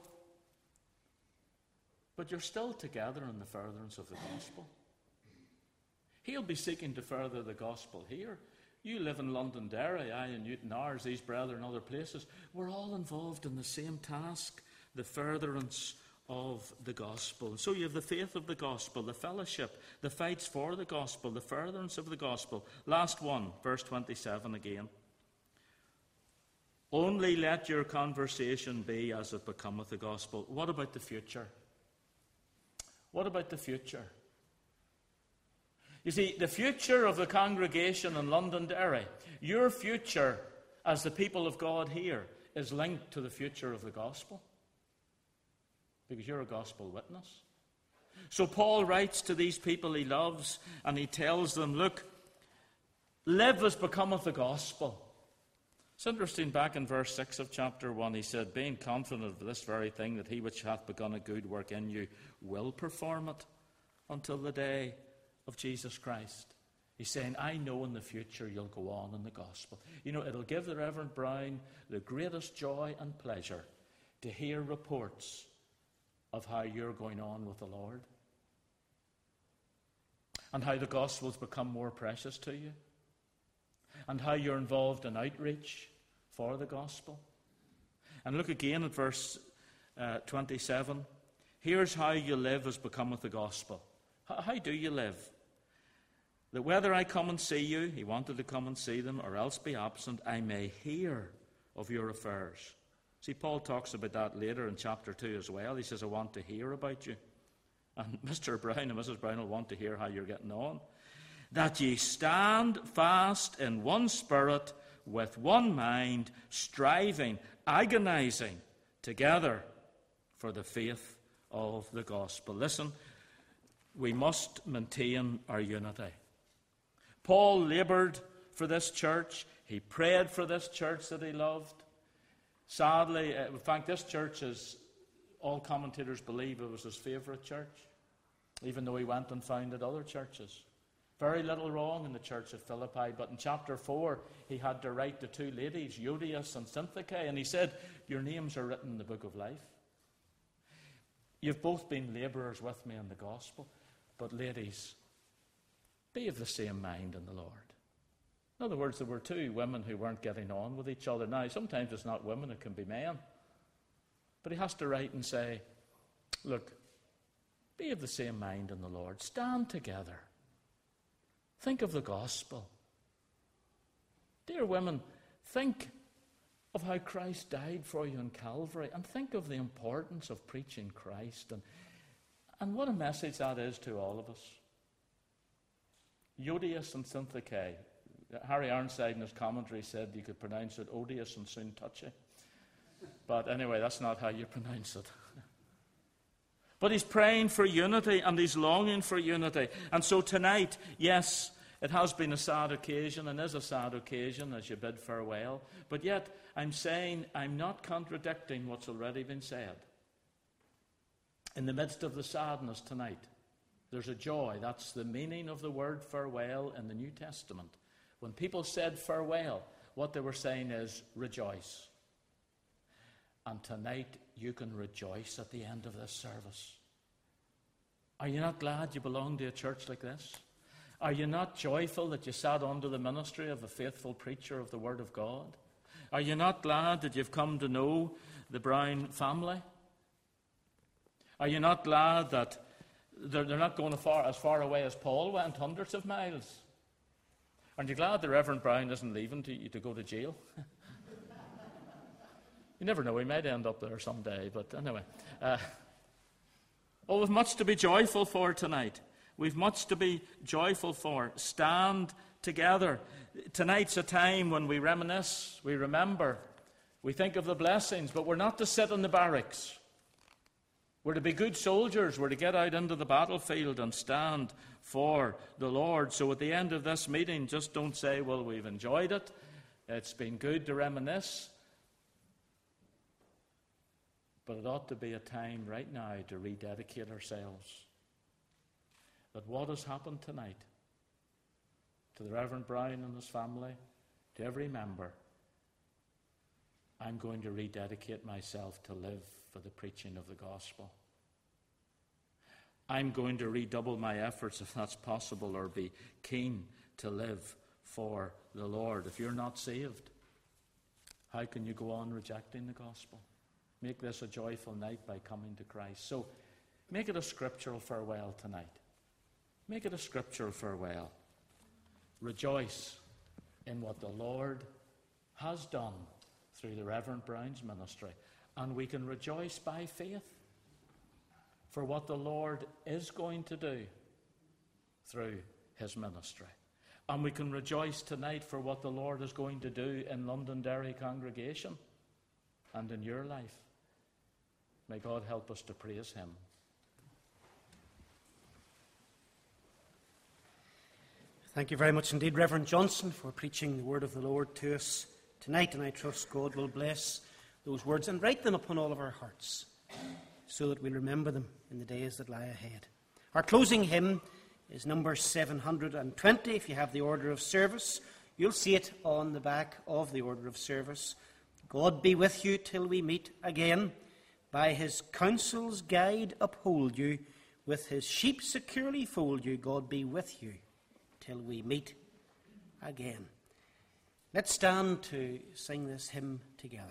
[SPEAKER 15] But you're still together in the furtherance of the gospel. He'll be seeking to further the gospel here. You live in Londonderry, I in Newtownards, these brethren, other places. We're all involved in the same task, the furtherance of the gospel. So you have the faith of the gospel, the fellowship, the fights for the gospel, the furtherance of the gospel. Last one, verse twenty-seven again. Only let your conversation be as it becometh the gospel. What about the future? What about the future? You see, the future of the congregation in Londonderry, your future as the people of God here, is linked to the future of the gospel. Because you're a gospel witness. So Paul writes to these people he loves, and he tells them, look, live as becometh the gospel. It's interesting, back in verse six of chapter one, he said, being confident of this very thing, that he which hath begun a good work in you will perform it until the day of Jesus Christ. He's saying, I know in the future you'll go on in the gospel. You know, it'll give the Reverend Brown the greatest joy and pleasure to hear reports of how you're going on with the Lord and how the gospel's become more precious to you and how you're involved in outreach for the gospel. And look again at verse uh, twenty-seven. Here's how you live as becometh the gospel. How, how do you live? That whether I come and see you, he wanted to come and see them, or else be absent, I may hear of your affairs. See, Paul talks about that later in chapter two as well. He says, I want to hear about you. And Mister Brown and Missus Brown will want to hear how you're getting on. That ye stand fast in one spirit, with one mind, striving, agonizing together for the faith of the gospel. Listen, we must maintain our unity. Paul laboured for this church. He prayed for this church that he loved. Sadly, in fact, this church, is all commentators believe, it was his favourite church, even though he went and founded other churches. Very little wrong in the church at Philippi, but in chapter four, he had to write to two ladies, Euodias and Syntyche, and he said, your names are written in the book of life. You've both been labourers with me in the gospel, but ladies, be of the same mind in the Lord. In other words, there were two women who weren't getting on with each other. Now, sometimes it's not women, it can be men. But he has to write and say, look, be of the same mind in the Lord. Stand together. Think of the gospel. Dear women, think of how Christ died for you on Calvary, and think of the importance of preaching Christ, and, and what a message that is to all of us. Euodias and Syntyche. Harry Ironside in his commentary said you could pronounce it odious and soon touchy. But anyway, that's not how you pronounce it. But he's praying for unity and he's longing for unity. And so tonight, yes, it has been a sad occasion and is a sad occasion as you bid farewell. But yet, I'm saying I'm not contradicting what's already been said. In the midst of the sadness tonight, there's a joy. That's the meaning of the word farewell in the New Testament. When people said farewell, what they were saying is rejoice. And tonight you can rejoice at the end of this service. Are you not glad you belong to a church like this? Are you not joyful that you sat under the ministry of a faithful preacher of the Word of God? Are you not glad that you've come to know the Brown family? Are you not glad that they're, they're not going as far, as far away as Paul went, hundreds of miles? Aren't you glad the Reverend Brown isn't leaving to, to go to jail? You never know, he might end up there someday, but anyway. Uh, oh, with much to be joyful for tonight. We've much to be joyful for. Stand together. Tonight's a time when we reminisce, we remember, we think of the blessings, but we're not to sit in the barracks. We're to be good soldiers. We're to get out into the battlefield and stand for the Lord. So at the end of this meeting, just don't say, well, we've enjoyed it. It's been good to reminisce. But it ought to be a time right now to rededicate ourselves. That what has happened tonight, to the Reverend Brown and his family, to every member, I'm going to rededicate myself to live for the preaching of the gospel. I'm going to redouble my efforts, if that's possible, or be keen to live for the Lord. If you're not saved, how can you go on rejecting the gospel? Make this a joyful night by coming to Christ. So make it a scriptural farewell tonight. Make it a scriptural farewell. Rejoice in what the Lord has done through the Reverend Brown's ministry. And we can rejoice by faith for what the Lord is going to do through his ministry. And we can rejoice tonight for what the Lord is going to do in Londonderry congregation and in your life. May God help us to praise him.
[SPEAKER 1] Thank you very much indeed, Reverend Johnson, for preaching the word of the Lord to us tonight, and I trust God will bless those words and write them upon all of our hearts so that we'll remember them in the days that lie ahead. Our closing hymn is number seven hundred twenty. If you have the order of service, you'll see it on the back of the order of service. God be with you till we meet again. By his counsels guide uphold you. With his sheep securely fold you. God be with you till we meet again. Let's stand to sing this hymn together.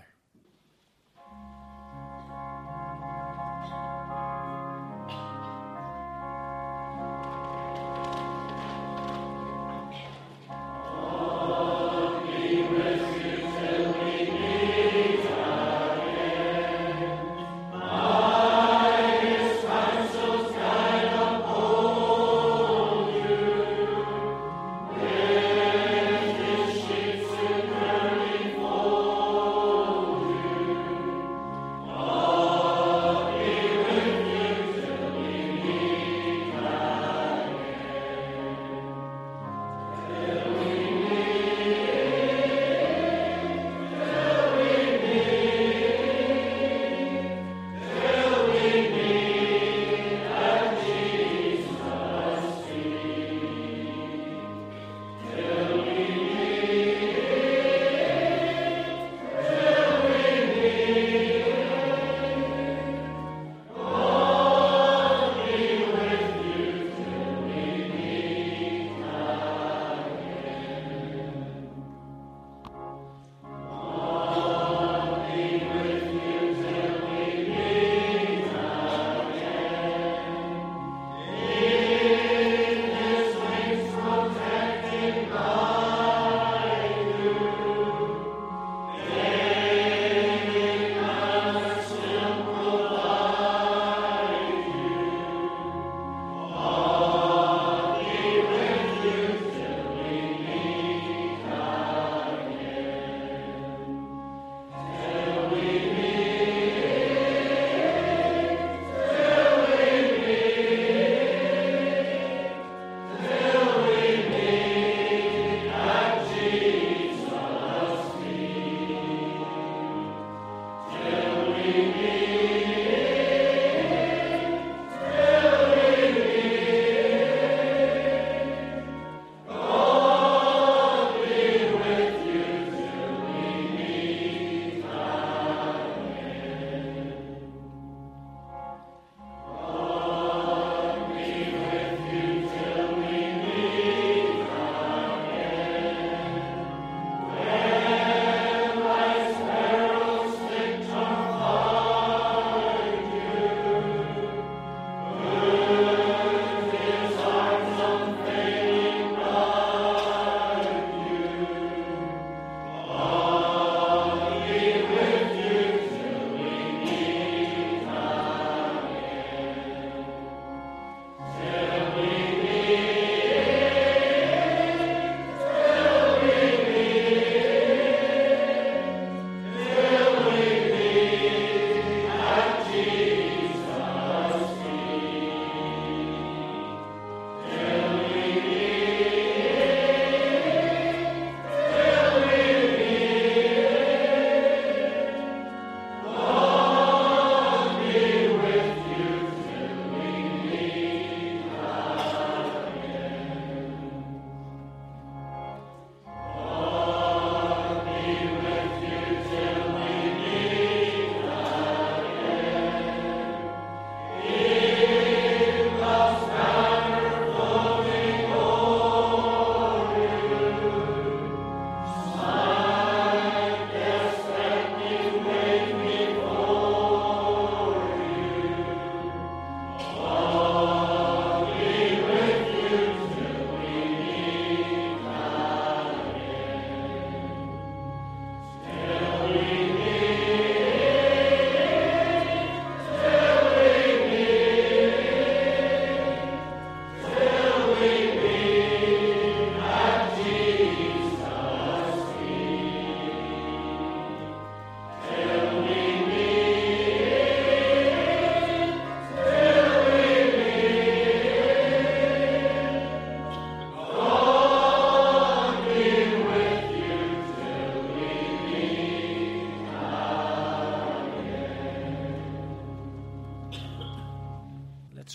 [SPEAKER 16] Oh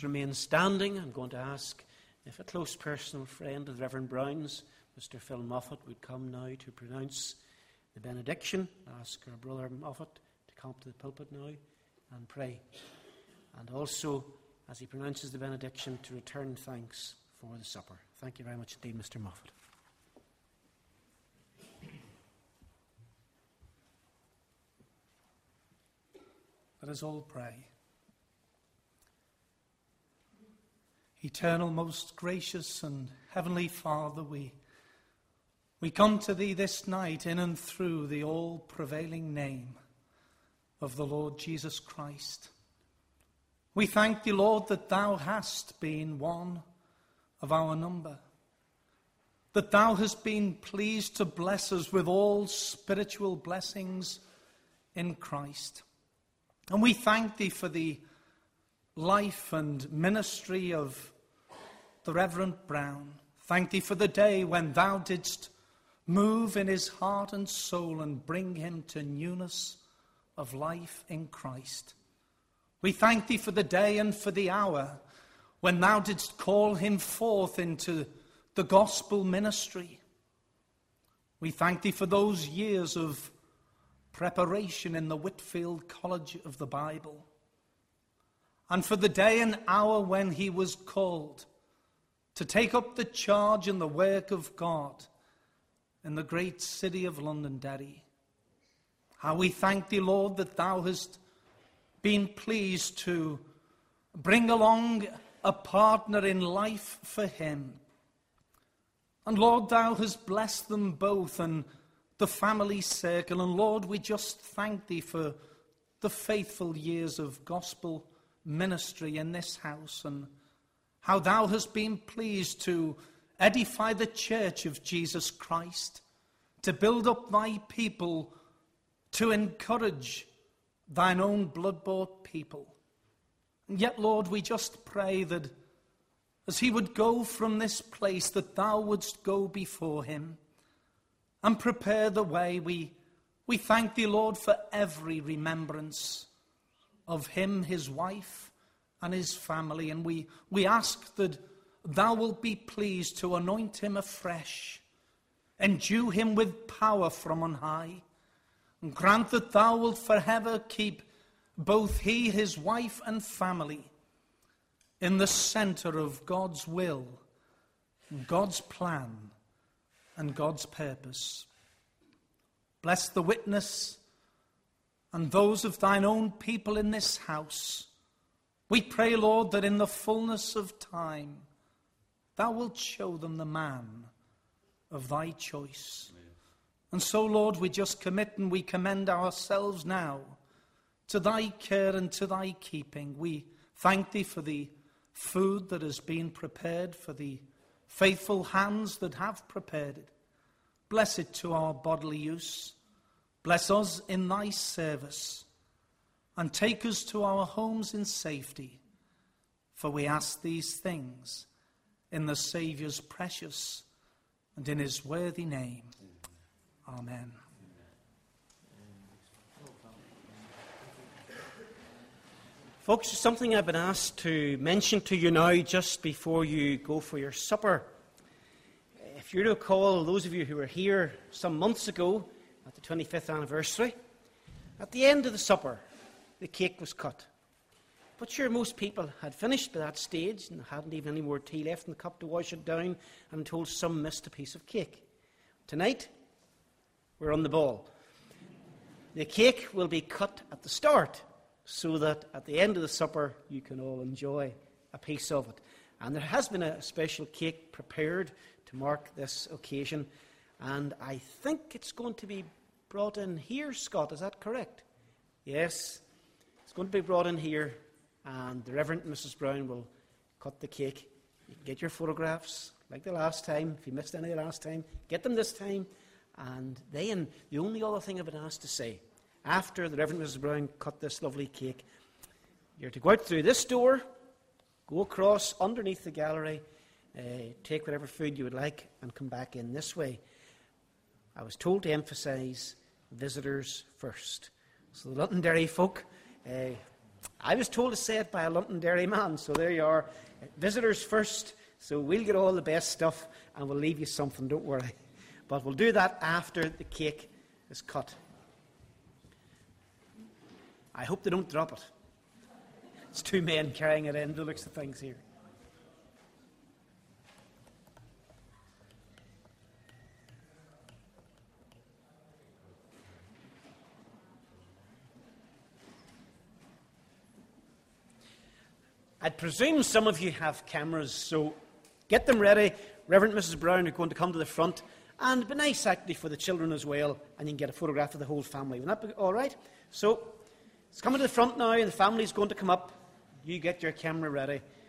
[SPEAKER 1] Please remain standing. I'm going to ask if a close personal friend of the Reverend Brown's, Mister Phil Moffat, would come now to pronounce the benediction. Ask our brother Moffat to come up to the pulpit now and pray. And also, as he pronounces the benediction, to return thanks for the supper. Thank you very much indeed, Mister Moffat.
[SPEAKER 16] Let us all pray. Eternal, most gracious and heavenly Father, we, we come to Thee this night in and through the all-prevailing name of the Lord Jesus Christ. We thank Thee, Lord, that Thou hast been one of our number, that Thou hast been pleased to bless us with all spiritual blessings in Christ. And we thank Thee for the life and ministry of the Reverend Brown. Thank Thee for the day when Thou didst move in his heart and soul and bring him to newness of life in Christ. We thank Thee for the day and for the hour when Thou didst call him forth into the gospel ministry. We thank Thee for those years of preparation in the Whitfield College of the Bible, and for the day and hour when he was called to take up the charge and the work of God in the great city of Londonderry. How we thank Thee, Lord, that Thou hast been pleased to bring along a partner in life for him. And Lord, Thou hast blessed them both and the family circle. And Lord, we just thank Thee for the faithful years of gospel ministry in this house, and how Thou hast been pleased to edify the church of Jesus Christ, to build up Thy people, to encourage Thine own blood-bought people. And yet, Lord, we just pray that as he would go from this place, that Thou wouldst go before him and prepare the way. We, we thank Thee, Lord, for every remembrance of him, his wife, and his family. And we, we ask that Thou wilt be pleased to anoint him afresh, endue him with power from on high, and grant that Thou wilt forever keep both he, his wife, and family in the center of God's will, God's plan, and God's purpose. Bless the witness and those of Thine own people in this house. We pray, Lord, that in the fullness of time, Thou wilt show them the man of Thy choice. Amen. And so, Lord, we just commit and we commend ourselves now to Thy care and to Thy keeping. We thank Thee for the food that has been prepared, for the faithful hands that have prepared it. Bless it to our bodily use. Bless us in Thy service, and take us to our homes in safety. For we ask these things in the Saviour's precious and in his worthy name. Amen.
[SPEAKER 1] Folks, there's something I've been asked to mention to you now just before you go for your supper. If you recall, those of you who were here some months ago at the twenty-fifth anniversary, at the end of the supper, the cake was cut. But sure, most people had finished by that stage and hadn't even any more tea left in the cup to wash it down, and I'm told some missed a piece of cake. Tonight, we're on the ball. The cake will be cut at the start, so that at the end of the supper you can all enjoy a piece of it. And there has been a special cake prepared to mark this occasion, and I think it's going to be brought in here, Scott, is that correct? Yes, it's going to be brought in here, and the Reverend Missus Brown will cut the cake. You can get your photographs, like the last time. If you missed any the last time, get them this time. And then, the only other thing I've been asked to say, after the Reverend Missus Brown cut this lovely cake, you're to go out through this door, go across underneath the gallery, uh, take whatever food you would like, and come back in this way. I was told to emphasise visitors first. So the Londonderry folk, uh, I was told to say it by a Londonderry man, so there you are. Visitors first, so we'll get all the best stuff and we'll leave you something, don't worry. But we'll do that after the cake is cut. I hope they don't drop it. It's two men carrying it in, the looks of things here. I presume some of you have cameras, so get them ready. Reverend Missus Brown are going to come to the front, and it'd be nice actually for the children as well, and you can get a photograph of the whole family. Would that be all right? So it's coming to the front now, and the family's going to come up. You get your camera ready.